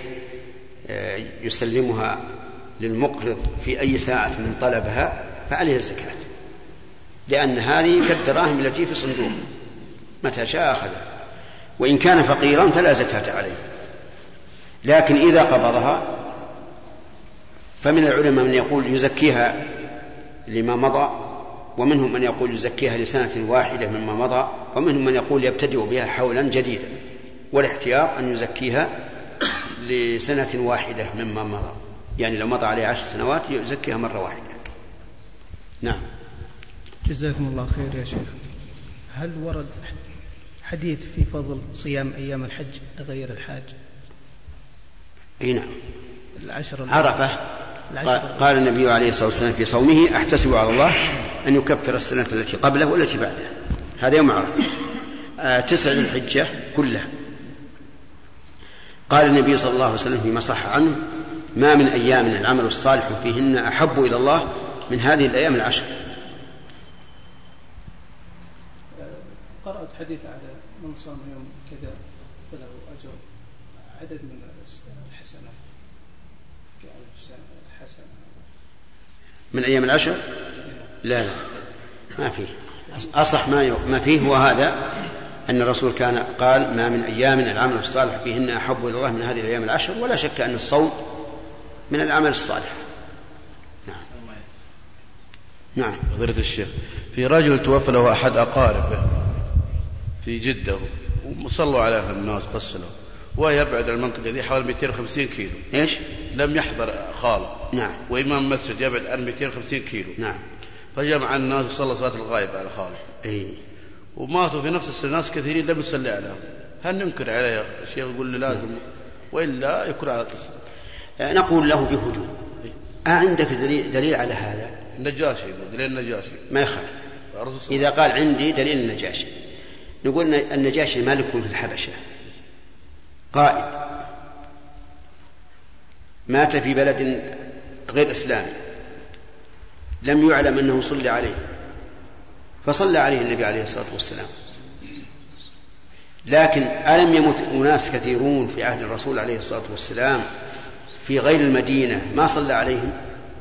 يسلمها للمقرض في أي ساعة من طلبها فعليه الزكاة، لأن هذه كالدراهم التي في صندوق متى شاء أخذها. وإن كان فقيرا فلا زكاة عليه. لكن إذا قبضها فمن العلماء من يقول يزكيها لما مضى، ومنهم من يقول يزكيها لسنة واحدة مما مضى، ومنهم من يقول يبتدئ بها حولا جديدا، والاحتياط أن يزكيها لسنة واحدة مما مضى، يعني لو مضى عليه 10 سنوات يزكيها مرة واحدة. نعم. جزاكم الله خير يا شيخ. هل ورد حديث في فضل صيام أيام الحج غير الحاج؟ أي نعم. عرفة قال النبي عليه الصلاة والسلام في صومه: أحتسب على الله أن يكفر السنة التي قبله والتي بعده. هذا يوم عرفة. 9 ذي الحجة كلها. قال النبي صلى الله عليه وسلم فيما صح عنه: ما من أيام العمل الصالح فيهن أحب إلى الله من هذه الأيام 10. قرأت حديث على من صام يوم كذا فله أجر عدد من الحسنات من أيام 10. لا ما فيه. أصح ما فيه هو هذا، أن الرسول كان قال: ما من أيام العمل الصالح فيهن أحب إلى الله من هذه الأيام 10. ولا شك أن الصوم من العمل الصالح. نعم. نعم. فضيلة الشيخ، في رجل توفى له أحد أقاربه في جدة وصلوا عليه الناس غسلوا، ويبعد المنطقة دي حوالي 250 كيلو. إيش؟ لم يحضر خاله. نعم. وإمام مسجد يبعد عن 250 كيلو. نعم. فجمع الناس وصلى صلاة الغائب على خاله. إيه. وماتوا في نفس السنة ناس كثيرين لم يصلي عليهم. هل ننكر عليه؟ الشيخ يقول لي لازم وإلا يكره على القصة. نقول له بهدوء: عندك دليل على هذا؟ النجاشي، دليل النجاشي ما يخالف. إذا قال عندي دليل النجاشي، نقول النجاشي مالك في الحبشة، قائد، مات في بلد غير إسلامي، لم يعلم أنه صلى عليه، فصلى عليه النبي عليه الصلاة والسلام. لكن ألم يمت أناس كثيرون في عهد الرسول عليه الصلاة والسلام في غير المدينة ما صلى عليهم؟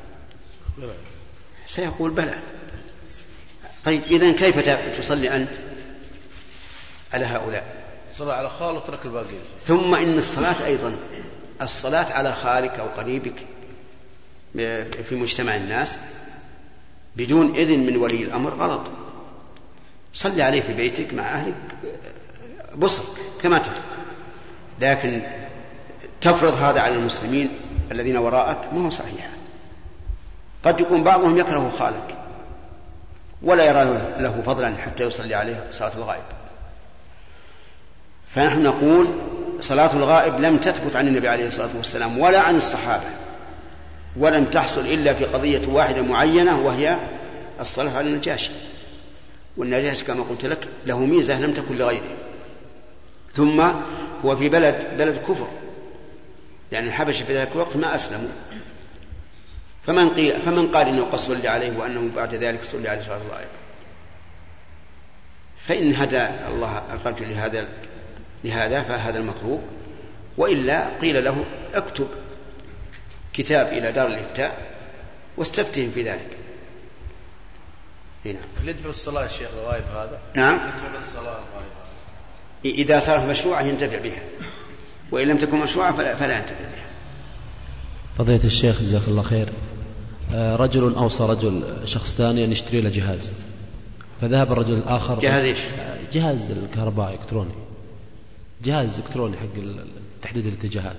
سيقول بلى. طيب إذن كيف تصلي أنت على هؤلاء؟ صلى على خالك وترك الباقين. ثم إن الصلاة أيضا، الصلاة على خالك أو قريبك في مجتمع الناس بدون إذن من ولي الأمر غلط. صلي عليه في بيتك مع أهلك بصرك كما تفعل، لكن تفرض هذا على المسلمين الذين وراءك ما هو صحيح. قد يكون بعضهم يكره خالك ولا يرى له فضلا حتى يصلي عليه صلاة الغائب. فنحن نقول صلاة الغائب لم تثبت عن النبي عليه الصلاة والسلام ولا عن الصحابة، ولم تحصل إلا في قضية واحدة معينة، وهي الصلاة على النجاشي. والنجاشي كما قلت لك له ميزة لم تكن لغيره، ثم هو في بلد كفر، يعني الحبشة في ذلك الوقت ما أسلموا. فمن قال إنه قد صلى عليه وأنه بعد ذلك صلى عليه صلاة الغائب؟ فإن هدى الله الرجل لهذا فهذا المطلوب، وإلا قيل له اكتب كتاب إلى دار الإفتاء واستفتهم في ذلك. هنا يدفع الصلاة الشيخ الغائب هذا. نعم. يدفع الصلاة الغائب هذا إذا صارت مشروعة ينتفع بها، وإن لم تكن مشروعة فلا ينتفع بها. فضيلة الشيخ جزاك الله خير، رجل أوصى رجل شخص ثاني أن يشتري له جهاز، فذهب الرجل الآخر. جهاز إيش؟ جهاز الكهرباء إلكتروني. جهاز إلكتروني حق تحديد الاتجاهات،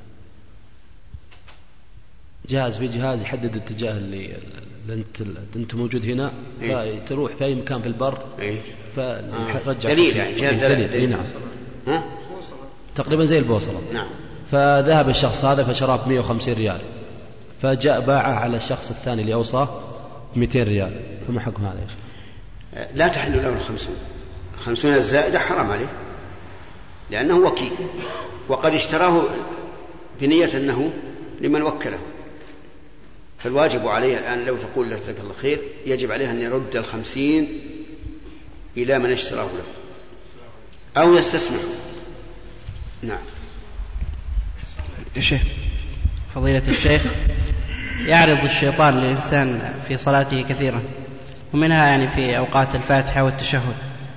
في جهاز يحدد الاتجاه اللي أنت موجود هنا، فتروح في أي مكان في البر فرجع دليل يعني جهاز دليل. نعم. تقريبا زي البوصلة. نعم. فذهب الشخص هذا فشراه ب150 ريال، فجاء باعه على الشخص الثاني اللي أوصاه 200 ريال، فما حكم هذا يا شيخ؟ لا تحل له 50 الزائدة حرام عليه، لأنه وكيل، وقد اشتراه بنية أنه لمن وكله، فالواجب عليه الآن لو تقول له جزاك الله خير يجب عليه أن يرد 50 إلى من اشتراه له أو يستسمح. نعم. الشيخ فضيلة الشيخ، يعرض الشيطان للإنسان في صلاته كثيرا، ومنها يعني في أوقات الفاتحة والتشهد،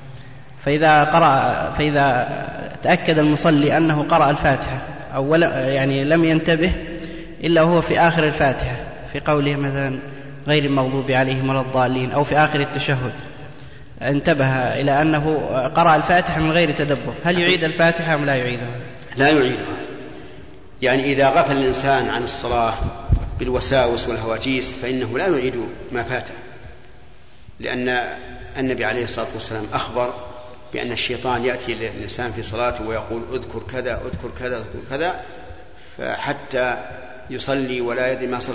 فإذا تأكد المصلي أنه قرأ الفاتحة أو يعني لم ينتبه إلا هو في آخر الفاتحة في قوله مثلا غير المغضوب عليهم ولا الضالين، أو في آخر التشهد انتبه إلى أنه قرأ الفاتحة من غير تدبر، هل يعيد الفاتحة أم لا يعيدها؟ لا يعيدها. يعني إذا غفل الإنسان عن الصلاة بالوساوس والهواجيس فإنه لا يعيد ما فاته، لأن النبي عليه الصلاة والسلام أخبر بأن الشيطان يأتي للإنسان في صلاته ويقول اذكر كذا اذكر كذا اذكر كذا، فحتى يصلي ولا يدري ما صلى.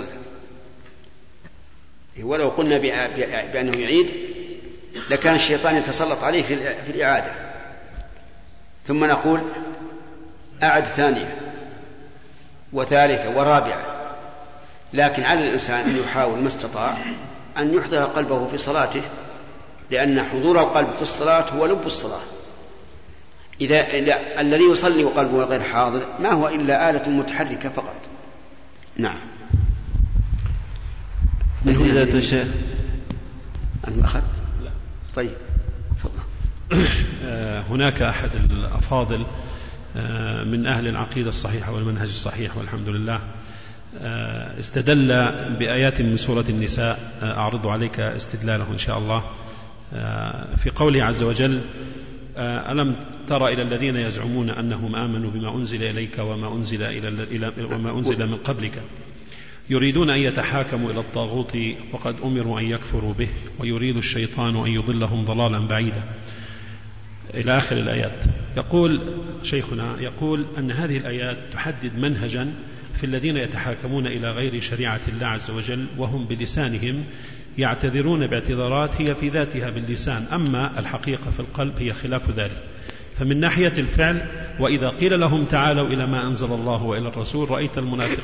ولو قلنا بأنه يعيد لكان الشيطان يتسلط عليه في الإعادة، ثم نقول أعد ثانية وثالثة ورابعة، لكن على الإنسان أن يحاول ما استطاع أن يحضر قلبه في صلاته، لأن حضور القلب في الصلاة هو لب الصلاة. إذا الذي يصلي وقلبه غير حاضر ما هو إلا آلة متحركة فقط. نعم. من فضيلة الشيخ أنت أخذت؟ لا. طيب فضل. هناك أحد الأفاضل من أهل العقيدة الصحيحة والمنهج الصحيح والحمد لله استدل بآيات من سورة النساء، أعرض عليك استدلاله إن شاء الله، في قوله عز وجل ألم تر إلى الذين يزعمون أنهم آمنوا بما أنزل إليك وما أنزل من قبلك يريدون أن يتحاكموا إلى الطاغوت وقد أمروا أن يكفروا به ويريد الشيطان أن يضلهم ضلالا بعيدا إلى آخر الآيات. يقول شيخنا أن هذه الآيات تحدد منهجا في الذين يتحاكمون إلى غير شريعة الله عز وجل، وهم بلسانهم يعتذرون باعتذارات هي في ذاتها باللسان، أما الحقيقة في القلب هي خلاف ذلك. فمن ناحية الفعل وإذا قيل لهم تعالوا إلى ما أنزل الله وإلى الرسول رأيت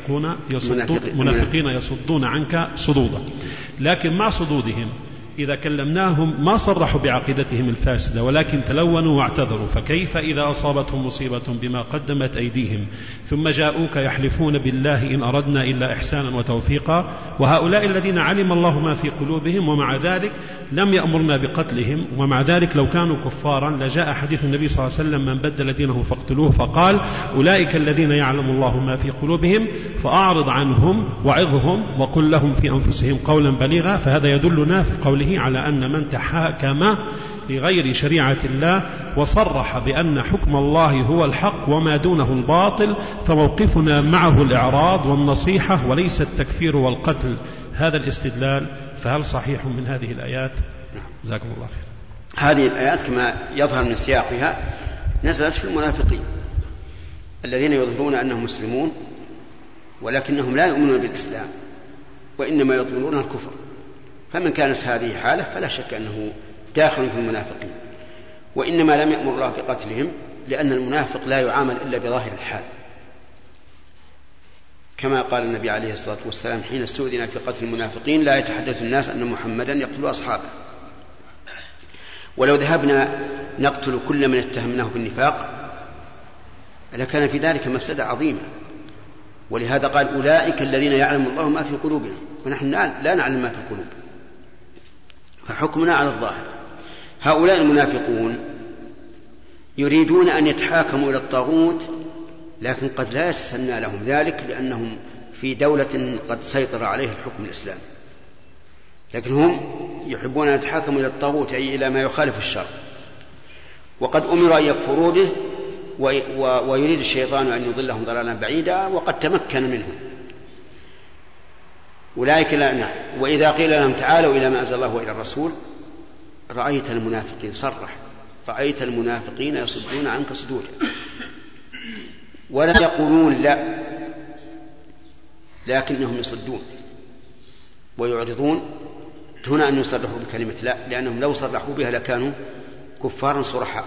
المنافقين يصدون عنك صدودا، لكن مع صدودهم إذا كلمناهم ما صرحوا بعقيدتهم الفاسدة ولكن تلونوا واعتذروا، فكيف إذا أصابتهم مصيبة بما قدمت أيديهم ثم جاءوك يحلفون بالله إن أردنا إلا إحسانا وتوفيقا، وهؤلاء الذين علم الله ما في قلوبهم ومع ذلك لم يأمرنا بقتلهم، ومع ذلك لو كانوا كفارا لجاء حديث النبي صلى الله عليه وسلم من بدل دينه فاقتلوه، فقال أولئك الذين يعلم الله ما في قلوبهم فأعرض عنهم وعظهم وقل لهم في أنفسهم قولا بليغا. فهذا يدلنا في قوله على أن من تحاكم لغير شريعة الله وصرح بأن حكم الله هو الحق وما دونه الباطل فموقفنا معه الإعراض والنصيحة وليس التكفير والقتل. هذا الاستدلال، فهل صحيح من هذه الآيات؟ جزاكم الله خير. هذه الآيات كما يظهر من سياقها نزلت في المنافقين الذين يظهرون أنهم مسلمون ولكنهم لا يؤمنون بالإسلام وإنما يظهرون الكفر، فمن كانت هذه حالة فلا شك أنه داخل في المنافقين، وإنما لم يأمر الله بقتلهم لأن المنافق لا يعامل إلا بظاهر الحال، كما قال النبي عليه الصلاة والسلام حين استؤذن في قتل المنافقين لا يتحدث الناس أن محمدا يقتل أصحابه. ولو ذهبنا نقتل كل من اتهمناه بالنفاق لكان في ذلك مفسدة عظيمة، ولهذا قال أولئك الذين يعلم الله ما في قلوبهم، ونحن لا نعلم ما في القلوب، فحكمنا على الظاهر. هؤلاء المنافقون يريدون أن يتحاكموا إلى الطاغوت لكن قد لا يتسنى لهم ذلك لأنهم في دولة قد سيطر عليها الحكم الإسلامي، لكن هم يحبون أن يتحاكموا إلى الطاغوت أي إلى ما يخالف الشرع، وقد أمر أن يكفروا به ويريد الشيطان أن يضلهم ضلالا بعيدا وقد تمكن منهم. أولئك لا نعم. وإذا قيل لهم تعالوا إلى ما أنزل الله وإلى الرسول رأيت المنافقين صرح رأيت المنافقين يصدون عنك صدودا ولا يقولون لا لكنهم يصدون ويعرضون دون أن يصرحوا بكلمة لا، لأنهم لو صرحوا بها لكانوا كفارا صرحاء.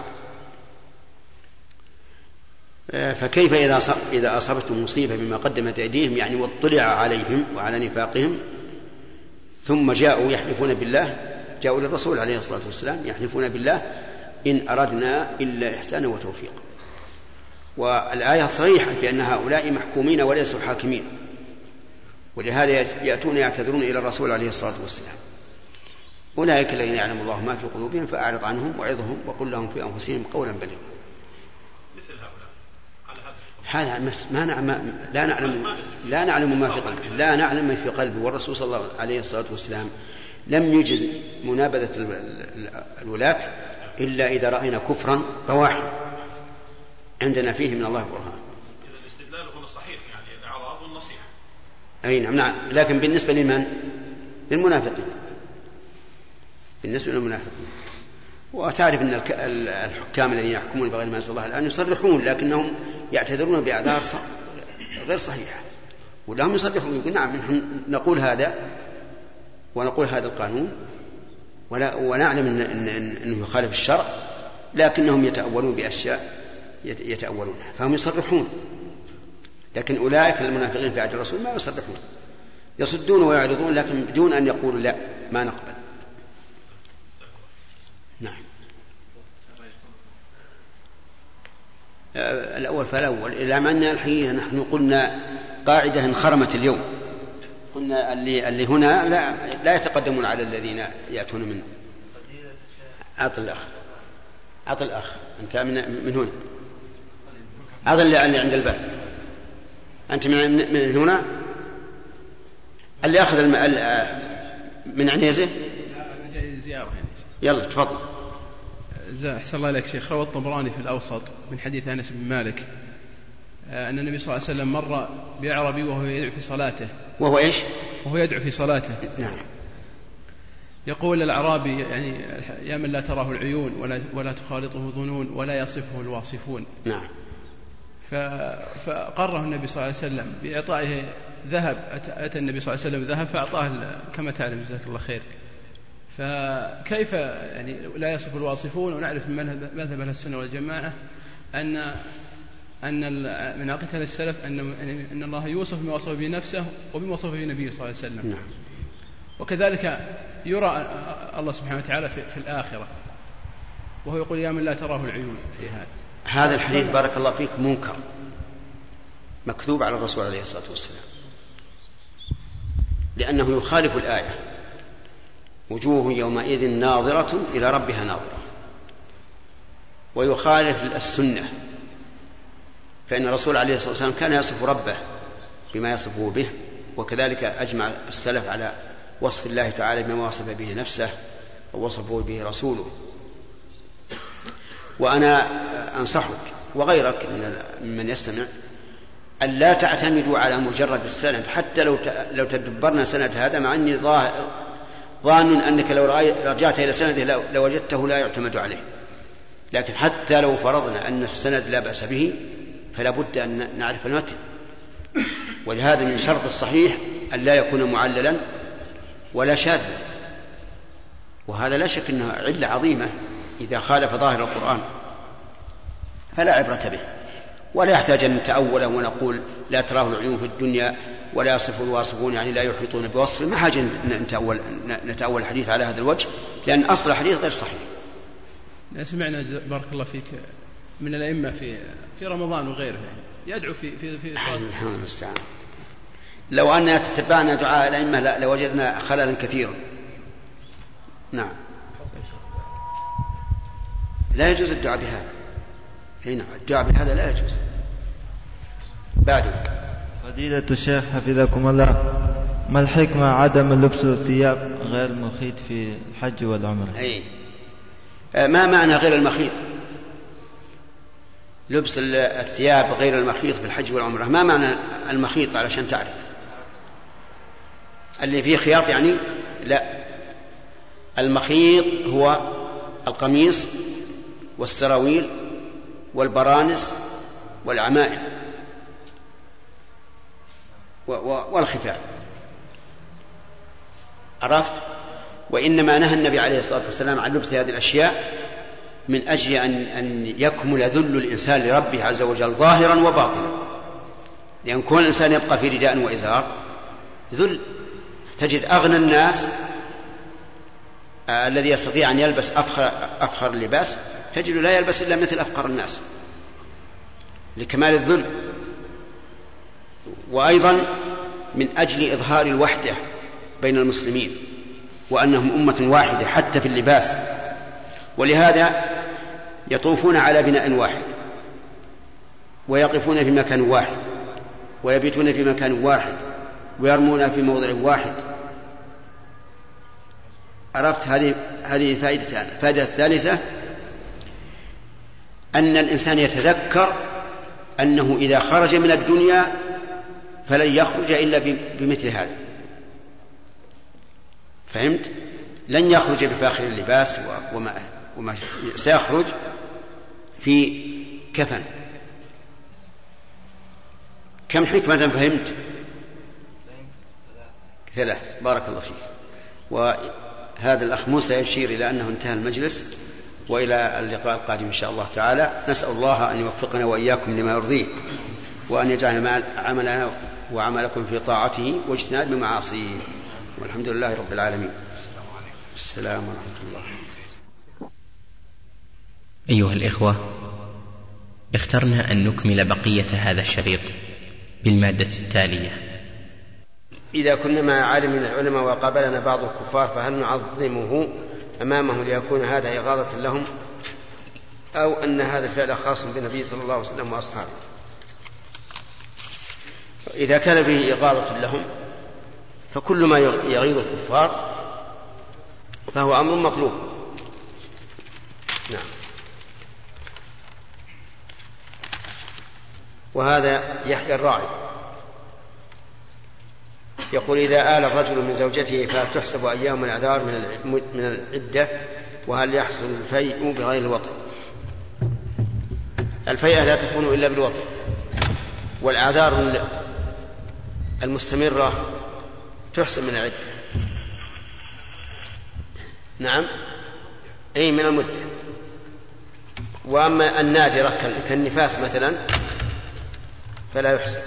فكيف إذا أصابتهم مصيبة بما قدمت أيديهم يعني واطلع عليهم وعلى نفاقهم ثم جاءوا يحلفون بالله، جاءوا للرسول عليه الصلاة والسلام يحلفون بالله إن أردنا إلا إحسانا وتوفيقا. والآية صريحة في أن هؤلاء محكومين وليسوا حاكمين، ولهذا يأتون يعتذرون إلى الرسول عليه الصلاة والسلام. أولئك الذين يعلم الله ما في قلوبهم فأعرض عنهم وعظهم وقل لهم في أنفسهم قولا بليغا. هذا لا نعلم ما في قلبه، لا نعلم ما في قلبه. والرسول صلى الله عليه الصلاة والسلام لم يجد منابذة الولاة إلا إذا رأينا كفرا بواحا عندنا فيه من الله برهان. إذا الاستدلال هو صحيح يعني الإعراض والنصيحة. أي نعم. لكن بالنسبة لمن؟ للمنافقين. بالنسبة للمنافقين. وتعرف أن الحكام الذين يحكمون بغير ما أنزل الله الآن يصرحون لكنهم يعتذرون بأعذار غير صحيحة، ولهم يصرحون يقول نعم نحن نقول هذا ونقول هذا القانون ونعلم أنه يخالف الشرع، لكنهم يتأولون بأشياء يتأولونها فهم يصرحون. لكن أولئك المنافقين في عهد الرسول ما يصرحون، يصدون ويعرضون لكن بدون أن يقولوا لا ما نقبل. نعم. الأول فالأول إلى أن الحقيقة نحن قلنا قاعدة انخرمت اليوم، قلنا اللي هنا لا يتقدمون على الذين يأتون منه. عطل الأخ أنت من هنا، عطل اللي عند الباب، أنت من هنا اللي أخذ من عنيزه. زيارة يلا تفضل. أحسن الله إليك شيخ. روى الطبراني في الأوسط من حديث أنس بن مالك أن النبي صلى الله عليه وسلم مر بأعرابي وهو يدعو في صلاته. وهو إيش؟ وهو يدعو في صلاته. نعم. يقول الأعرابي يعني يا من لا تراه العيون ولا تخالطه ظنون ولا يصفه الواصفون. نعم. فقره النبي صلى الله عليه وسلم بإعطائه ذهب. أتى النبي صلى الله عليه وسلم ذهب فأعطاه كما تعلم جزاك الله خير. فكيف يعني لا يصف الواصفون؟ ونعرف من مذهب أهل السنة والجماعة أن من عقيدة السلف أن الله يوصف بما وصف به نفسه وبما وصف به النبي صلى الله عليه وسلم. نعم. وكذلك يرى الله سبحانه وتعالى في الآخرة وهو يقول يا من لا تراه العيون في هذا الحديث بارك الله فيك منكر مكذوب على الرسول عليه الصلاة والسلام، لأنه يخالف الآية وجوه يومئذ ناظرة إلى ربها ناظرة، ويخالف السنة، فإن الرسول عليه الصلاة والسلام كان يصف ربه بما يصفه به، وكذلك أجمع السلف على وصف الله تعالى بما وصف به نفسه ووصفه به رسوله. وأنا أنصحك وغيرك من يستمع أن لا تعتمدوا على مجرد السند، حتى لو تدبرنا سند هذا، مع أني ظان أنك لو رجعت إلى سنده لوجدته لا يعتمد عليه، لكن حتى لو فرضنا أن السند لا بأس به فلا بد أن نعرف المتن. ولهذا من شرط الصحيح أن لا يكون معللا ولا شاذا، وهذا لا شك أنه علة عظيمة إذا خالف ظاهر القرآن فلا عبرة به، ولا يحتاج أن نتأوله ونقول لا تراه العيون في الدنيا ولا يصف الواصفون يعني لا يحيطون بوصفه. ما حاجة نتأول الحديث على هذا الوجه، لأن أصل الحديث غير صحيح. سمعنا بارك الله فيك من الأئمة في رمضان وغيره يعني يدعو في الحمد المستعان. لو أننا تتبعنا دعاء الأئمة لوجدنا خللا كثيرا. نعم. لا يجوز الدعاء بهذا. هنا الدعاء بهذا لا يجوز. بعده فضيلة الشيخ حفظكم الله، ما الحكمة عدم لبس الثياب غير المخيط في الحج والعمرة؟ ما معنى غير المخيط؟ لبس الثياب غير المخيط في الحج والعمرة. ما معنى المخيط علشان تعرف؟ اللي فيه خياط يعني؟ لا، المخيط هو القميص والسراويل والبرانس والعمائم والخفاف، عرفت؟ وإنما نهى النبي عليه الصلاة والسلام عن لبس هذه الأشياء من أجل أن يكمل ذل الإنسان لربه عز وجل ظاهرا وباطنا، لأن كل الإنسان يبقى في رداء وإزار ذل. تجد أغنى الناس الذي يستطيع أن يلبس أفخر اللباس تجد لا يلبس إلا مثل أفقر الناس لكمال الذل. وأيضا من أجل إظهار الوحدة بين المسلمين وأنهم أمة واحدة حتى في اللباس، ولهذا يطوفون على بناء واحد ويقفون في مكان واحد ويبيتون في مكان واحد ويرمون في موضع واحد. عرفت؟ هذه فائدتان. الفائدة الثالثة أن الإنسان يتذكر أنه إذا خرج من الدنيا فلن يخرج إلا بمثل هذا. فهمت؟ لن يخرج بفاخر اللباس وما سيخرج في كفن. كم حكمة فهمت؟ 3. بارك الله فيك. وهذا الأخ موسى يشير إلى أنه انتهى المجلس، وإلى اللقاء القادم إن شاء الله تعالى. نسأل الله أن يوفقنا وإياكم لما يرضيه، وأن يجعل عملنا وعملكم في طاعته واجتناب معاصيه، والحمد لله رب العالمين. السلام ورحمة الله. أيها الإخوة، اخترنا أن نكمل بقية هذا الشريط بالمادة التالية. إذا كنا مع عالم من العلماء وقابلنا بعض الكفار فهل نعظمه أمامه ليكون هذا إغاظة لهم، أو أن هذا الفعل خاص بالنبي صلى الله عليه وسلم وأصحابه؟ إذا كان به إغاظة لهم فكل ما يغيظ الكفار فهو أمر مطلوب. نعم. وهذا يحيى الراعي يقول: إذا آل الرجل من زوجته فهل تحسب أيام الأعذار من العدة؟ وهل يحصل الفيء بغير الوطء؟ الفيء لا تكون إلا بالوطء، والأعذار المستمرة تحسب من العدة. نعم، أي من المدة. وأما النادرة كالنفاس مثلا فلا يحسب.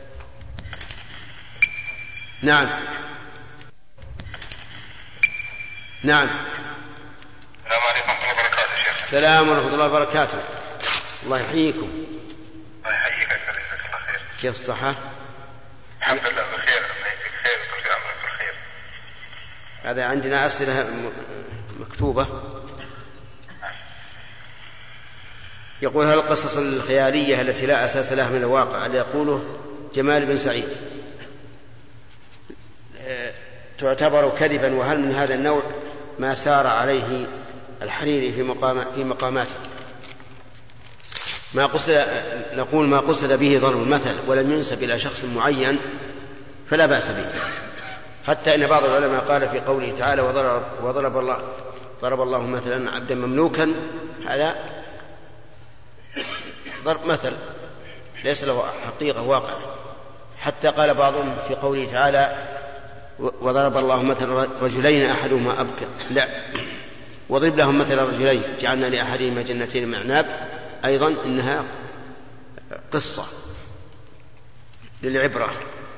نعم نعم. السلام عليكم ورحمة الله وبركاته شيخ. السلام ورحمة الله وبركاته. الله يحييكم. الله يحييك يا شيخ. جزاك الله خير. كيف الصحة؟ الحمد لله بخير. الله يجزيك خير وكل عام بخير. هذا عندنا أسئلة مكتوبة. يقول: هل القصص الخيالية التي لا أساس لها من الواقع اللي يقوله جمال بن سعيد تعتبر كذبا؟ وهل من هذا النوع ما سار عليه الحريري في مقاماته؟ نقول ما قصد به ضرب المثل ولم ينسب إلى شخص معين فلا بأس به، حتى إن بعض العلماء قال في قوله تعالى: ضرب الله مثلا عبدا مملوكا، هذا ضرب مثل ليس له حقيقة واقع. حتى قال بعضهم في قوله تعالى: وضرب الله مثلا رجلين أحدهما أبكم، لا، وضرب لهم مثلا رجلين جعلنا لأحدهما جنتين من أعناب، أيضا إنها قصة للعبرة.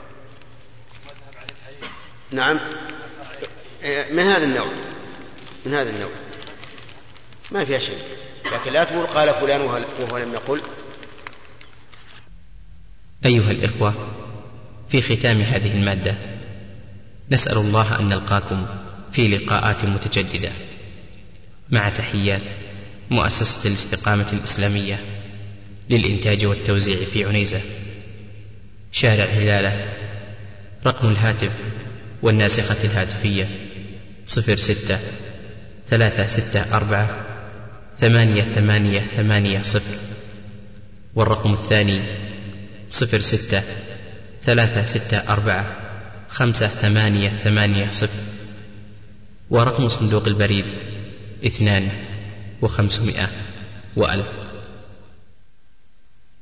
نعم، من هذا النوع ما فيها شيء، لكن لا تقول قال فلان وهو لم يقل. أيها الإخوة، في ختام هذه المادة نسأل الله أن نلقاكم في لقاءات متجددة، مع تحيات مؤسسة الاستقامة الإسلامية للإنتاج والتوزيع في عنيزة، شارع هلالة. رقم الهاتف والناسخة الهاتفية 06-364-8880. والرقم الثاني 06-364-5880. ورقم صندوق البريد 2 و500 و1000.